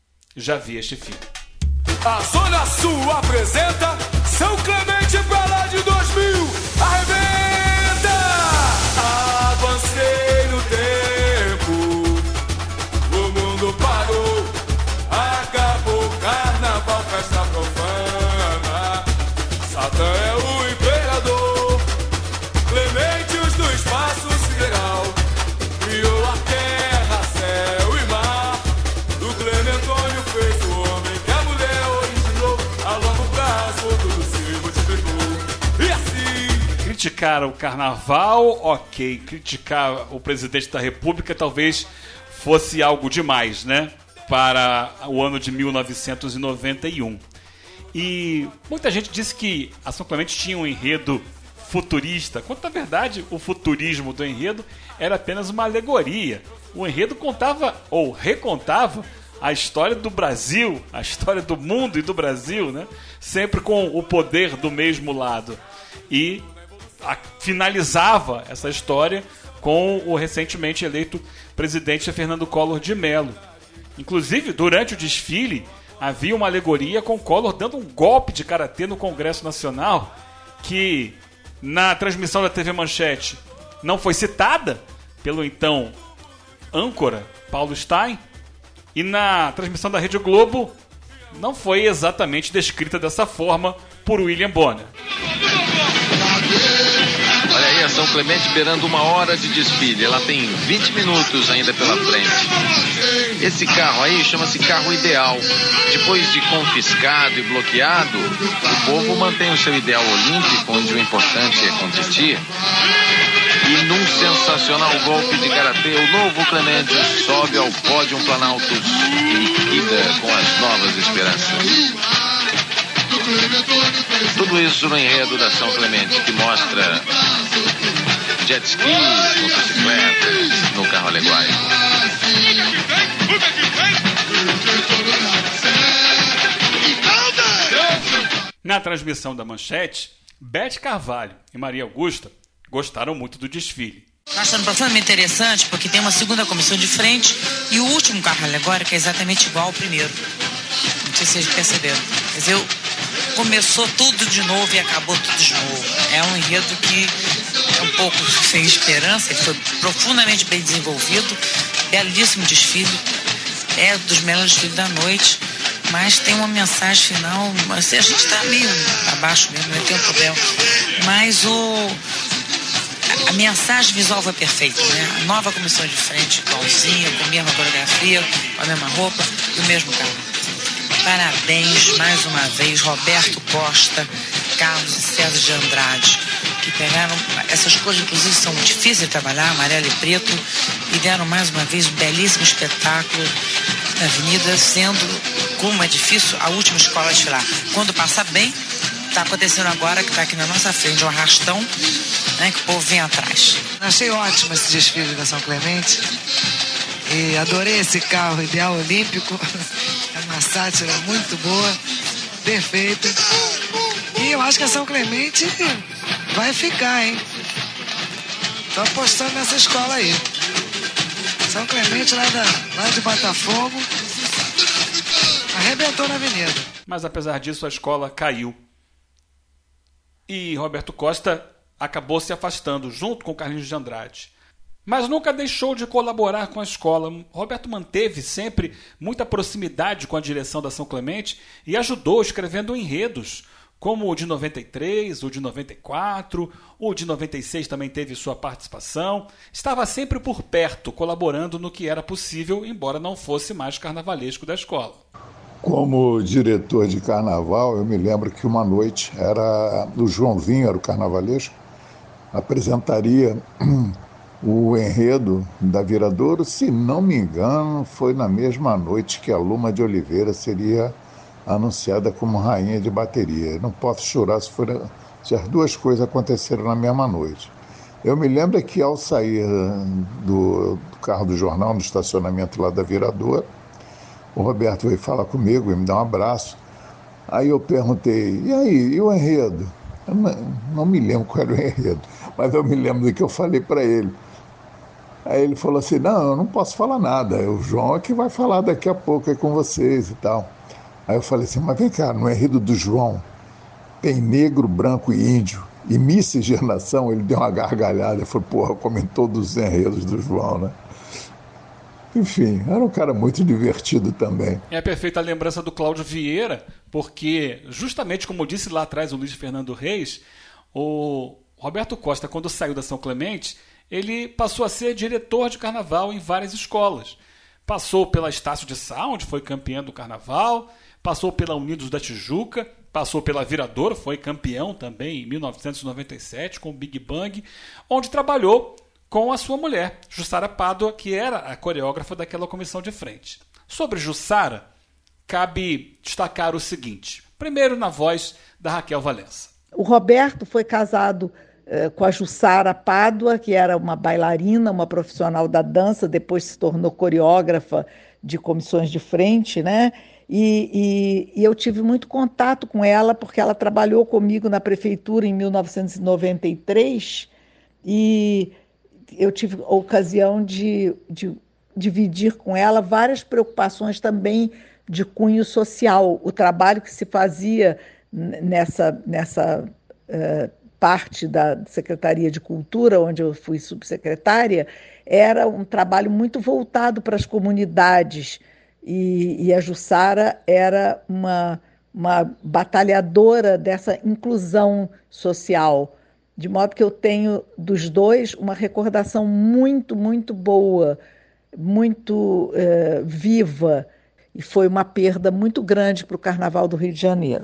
Já vi este filme. A Zona Sul apresenta São Clemente pra lá de dois mil. Arrebenta! Avancei no tempo, o mundo parou, acabou o carnaval, festa profana. Satã é o imperador, Clementius do espaço sideral, criou a terra, céu e mar. O Clementônio fez o homem que a mulher originou, a longo prazo tudo se multiplicou. E assim... Criticar o carnaval, ok. Criticar o presidente da República talvez fosse algo demais, né? Para o ano de mil novecentos e noventa e um. E muita gente disse que a São Clemente tinha um enredo futurista, quando na verdade o futurismo do enredo era apenas uma alegoria. O enredo contava, ou recontava, a história do Brasil, a história do mundo e do Brasil, né? Sempre com o poder do mesmo lado. e a, finalizava essa história com o recentemente eleito presidente Fernando Collor de Mello. Inclusive, durante o desfile, havia uma alegoria com Collor dando um golpe de karatê no Congresso Nacional, que na transmissão da T V Manchete não foi citada pelo então âncora Paulo Stein, e na transmissão da Rede Globo não foi exatamente descrita dessa forma por William Bonner. Olha aí a São Clemente beirando uma hora de desfile. Ela tem vinte minutos ainda pela frente. Esse carro aí chama-se carro ideal. Depois de confiscado e bloqueado, o povo mantém o seu ideal olímpico, onde o importante é competir. E num sensacional golpe de karatê, o novo Clemente sobe ao pódio Planalto e liquida com as novas esperanças. Tudo isso no enredo da São Clemente, que mostra jet skis, motocicletas no carro alegórico. Na transmissão da Manchete, Beth Carvalho e Maria Augusta gostaram muito do desfile. Estou achando profundamente interessante porque tem uma segunda comissão de frente e o último carro alegórico é exatamente igual ao primeiro. Não sei se vocês perceberam. Quer dizer, começou tudo de novo e acabou tudo de novo. É um enredo que é um pouco sem esperança, ele foi profundamente bem desenvolvido, belíssimo desfile, é dos melhores desfiles da noite, mas tem uma mensagem final, assim, a gente está meio abaixo mesmo, não tem um problema, mas o... a mensagem visual foi perfeita, né? A nova comissão de frente, igualzinha, com a mesma coreografia, com a mesma roupa e o mesmo carro. Parabéns mais uma vez, Roberto Costa, Carlos e César de Andrade, que pegaram, essas cores inclusive são difíceis de trabalhar, amarelo e preto, e deram mais uma vez um belíssimo espetáculo na avenida, sendo, como é difícil, a última escola a desfilar. Quando passa bem, está acontecendo agora, que está aqui na nossa frente, um arrastão, né, que o povo vem atrás. Achei ótimo esse desfile da São Clemente e adorei esse carro ideal olímpico. É uma sátira muito boa, perfeita. E eu acho que a São Clemente vai ficar, hein? Tô apostando nessa escola aí. São Clemente lá, da, lá de Botafogo arrebentou na avenida. Mas apesar disso a escola caiu. E Roberto Costa acabou se afastando junto com Carlinhos de Andrade. Mas nunca deixou de colaborar com a escola. Roberto manteve sempre muita proximidade com a direção da São Clemente e ajudou escrevendo enredos, como o de noventa e três, o de noventa e quatro, o de noventa e seis também teve sua participação. Estava sempre por perto, colaborando no que era possível, embora não fosse mais carnavalesco da escola. Como diretor de carnaval, eu me lembro que uma noite era o Joãozinho, era o carnavalesco, apresentaria o enredo da Viradouro. Se não me engano, foi na mesma noite que a Luma de Oliveira seria anunciada como rainha de bateria. Não posso chorar se, for, se as duas coisas aconteceram na mesma noite. Eu me lembro que ao sair do, do carro do jornal, no estacionamento lá da Viradouro, o Roberto veio falar comigo e me dar um abraço. Aí eu perguntei, e aí, e o enredo? Eu não, não me lembro qual era o enredo, mas eu me lembro do que eu falei para ele. Aí ele falou assim, não, eu não posso falar nada, o João é que vai falar daqui a pouco aí com vocês e tal. Aí eu falei assim, mas vem cá, no enredo do João tem negro, branco e índio, e miscigenação. Ele deu uma gargalhada, falou, porra, como em todos os enredos do João, né? Enfim, era um cara muito divertido também. É a perfeita lembrança do Cláudio Vieira, porque, justamente como disse lá atrás o Luiz Fernando Reis, o Roberto Costa, quando saiu da São Clemente, ele passou a ser diretor de carnaval em várias escolas. Passou pela Estácio de Sá, onde foi campeão do carnaval, passou pela Unidos da Tijuca, passou pela Viradouro, foi campeão também em mil novecentos e noventa e sete com o Big Bang, onde trabalhou com a sua mulher, Jussara Pádua, que era a coreógrafa daquela comissão de frente. Sobre Jussara, cabe destacar o seguinte. Primeiro, na voz da Raquel Valença. O Roberto foi casado eh, com a Jussara Pádua, que era uma bailarina, uma profissional da dança, depois se tornou coreógrafa de comissões de frente, né? E, e, e eu tive muito contato com ela, porque ela trabalhou comigo na prefeitura em mil novecentos e noventa e três, e eu tive a ocasião de, de dividir com ela várias preocupações também de cunho social, o trabalho que se fazia nessa, nessa uh, parte da Secretaria de Cultura, onde eu fui subsecretária, era um trabalho muito voltado para as comunidades, e, e a Jussara era uma, uma batalhadora dessa inclusão social, de modo que eu tenho dos dois uma recordação muito, muito boa, muito uh, viva, e foi uma perda muito grande para o Carnaval do Rio de Janeiro.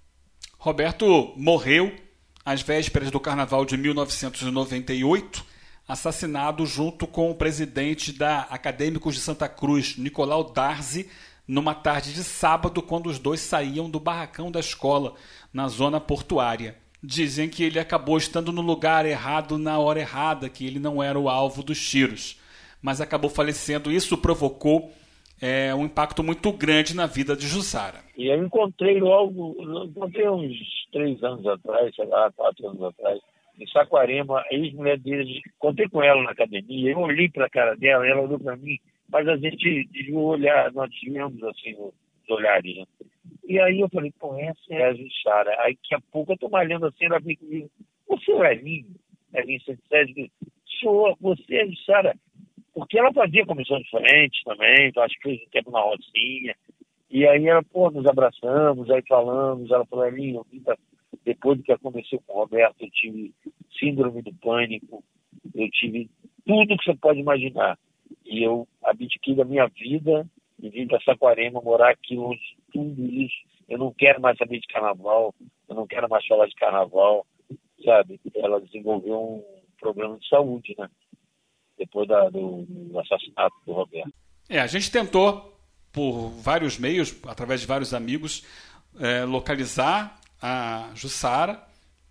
Roberto morreu às vésperas do Carnaval de mil novecentos e noventa e oito, assassinado junto com o presidente da Acadêmicos de Santa Cruz, Nicolau Darzi, numa tarde de sábado, quando os dois saíam do barracão da escola, na zona portuária. Dizem que ele acabou estando no lugar errado na hora errada, que ele não era o alvo dos tiros, mas acabou falecendo. Isso provocou é, um impacto muito grande na vida de Jussara. E eu encontrei logo, encontrei uns três anos atrás, sei lá, quatro anos atrás, em Saquarema, a ex-mulher dele, contei com ela na academia, eu olhei para a cara dela, ela olhou para mim, mas a gente desviou o olhar, nós desviamos assim os olhares, né? E aí eu falei, pô, essa é a Jussara. Aí daqui a pouco eu tô malhando assim, ela vem comigo, você é o Elinho? Elinho Santos, sou, você é a Jussara. Porque ela fazia comissão de frente também, então acho que fez um tempo na Rocinha. E aí ela, pô, nos abraçamos, aí falamos, ela falou, Elinho, depois do que aconteceu com o Roberto, eu tive síndrome do pânico, eu tive tudo que você pode imaginar. E eu abdiquei da minha vida e vim para Saquarema morar aqui onde tudo isso. Eu não quero mais saber de carnaval, eu não quero mais falar de carnaval, sabe? Ela desenvolveu um problema de saúde, né? Depois da, do, do assassinato do Roberto. É, a gente tentou, por vários meios, através de vários amigos, é, localizar a Jussara,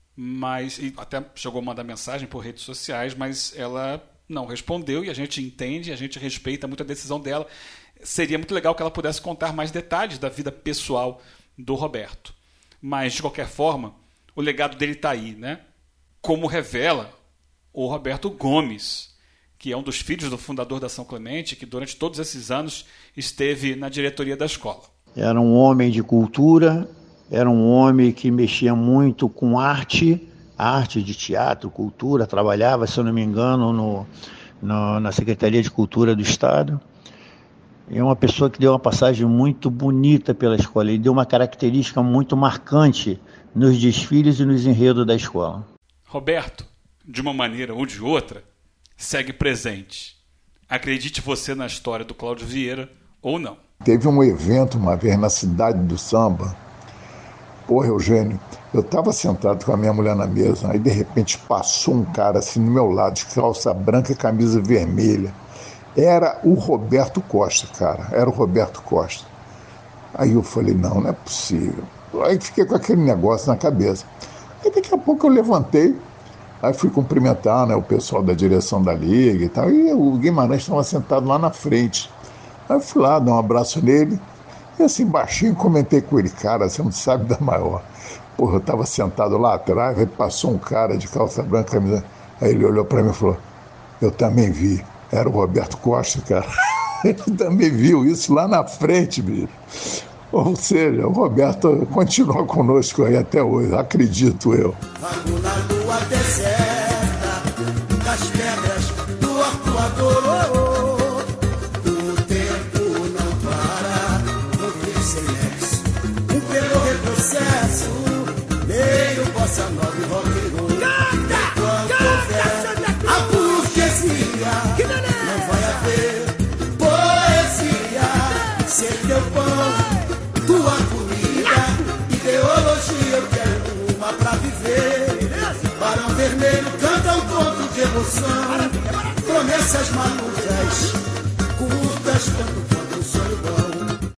mas e até chegou a mandar mensagem por redes sociais, mas ela não respondeu, e a gente entende, a gente respeita muito a decisão dela. Seria muito legal que ela pudesse contar mais detalhes da vida pessoal do Roberto. Mas, de qualquer forma, o legado dele está aí, né? Como revela o Roberto Gomes, que é um dos filhos do fundador da São Clemente, que durante todos esses anos esteve na diretoria da escola. Era um homem de cultura, era um homem que mexia muito com arte, arte de teatro, cultura, trabalhava, se eu não me engano, no, no, na Secretaria de Cultura do Estado. É uma pessoa que deu uma passagem muito bonita pela escola e deu uma característica muito marcante nos desfiles e nos enredos da escola. Roberto, de uma maneira ou de outra, segue presente. Acredite você na história do Cláudio Vieira ou não. Teve um evento uma vez na Cidade do Samba. Porra, Eugênio, eu estava sentado com a minha mulher na mesa, aí de repente passou um cara assim no meu lado, de calça branca e camisa vermelha. Era o Roberto Costa, cara, era o Roberto Costa. Aí eu falei, não, não é possível. Aí fiquei com aquele negócio na cabeça. Aí daqui a pouco eu levantei, aí fui cumprimentar, né, o pessoal da direção da Liga e tal, e o Guimarães estava sentado lá na frente. Aí eu fui lá, dar um abraço nele, e assim, baixinho, comentei com ele, cara, você não sabe da maior. Porra, eu estava sentado lá atrás, aí passou um cara de calça branca, camisa. Aí ele olhou para mim e falou, eu também vi. Era o Roberto Costa, cara. Ele também viu isso lá na frente, bicho. Ou seja, o Roberto continua conosco aí até hoje, acredito eu. Vago na lua deserta, das pedras do arcoador. O tempo não para, não tem sem nexo. Um pelo retrocesso, meio bossa nova e rock and roll. Enquanto houver a burguesia, não vai haver poesia. Ser teu pão, tua comida, ideologia, eu quero uma pra viver. Barão Vermelho canta um conto de emoção, promessas malucas, curtas quanto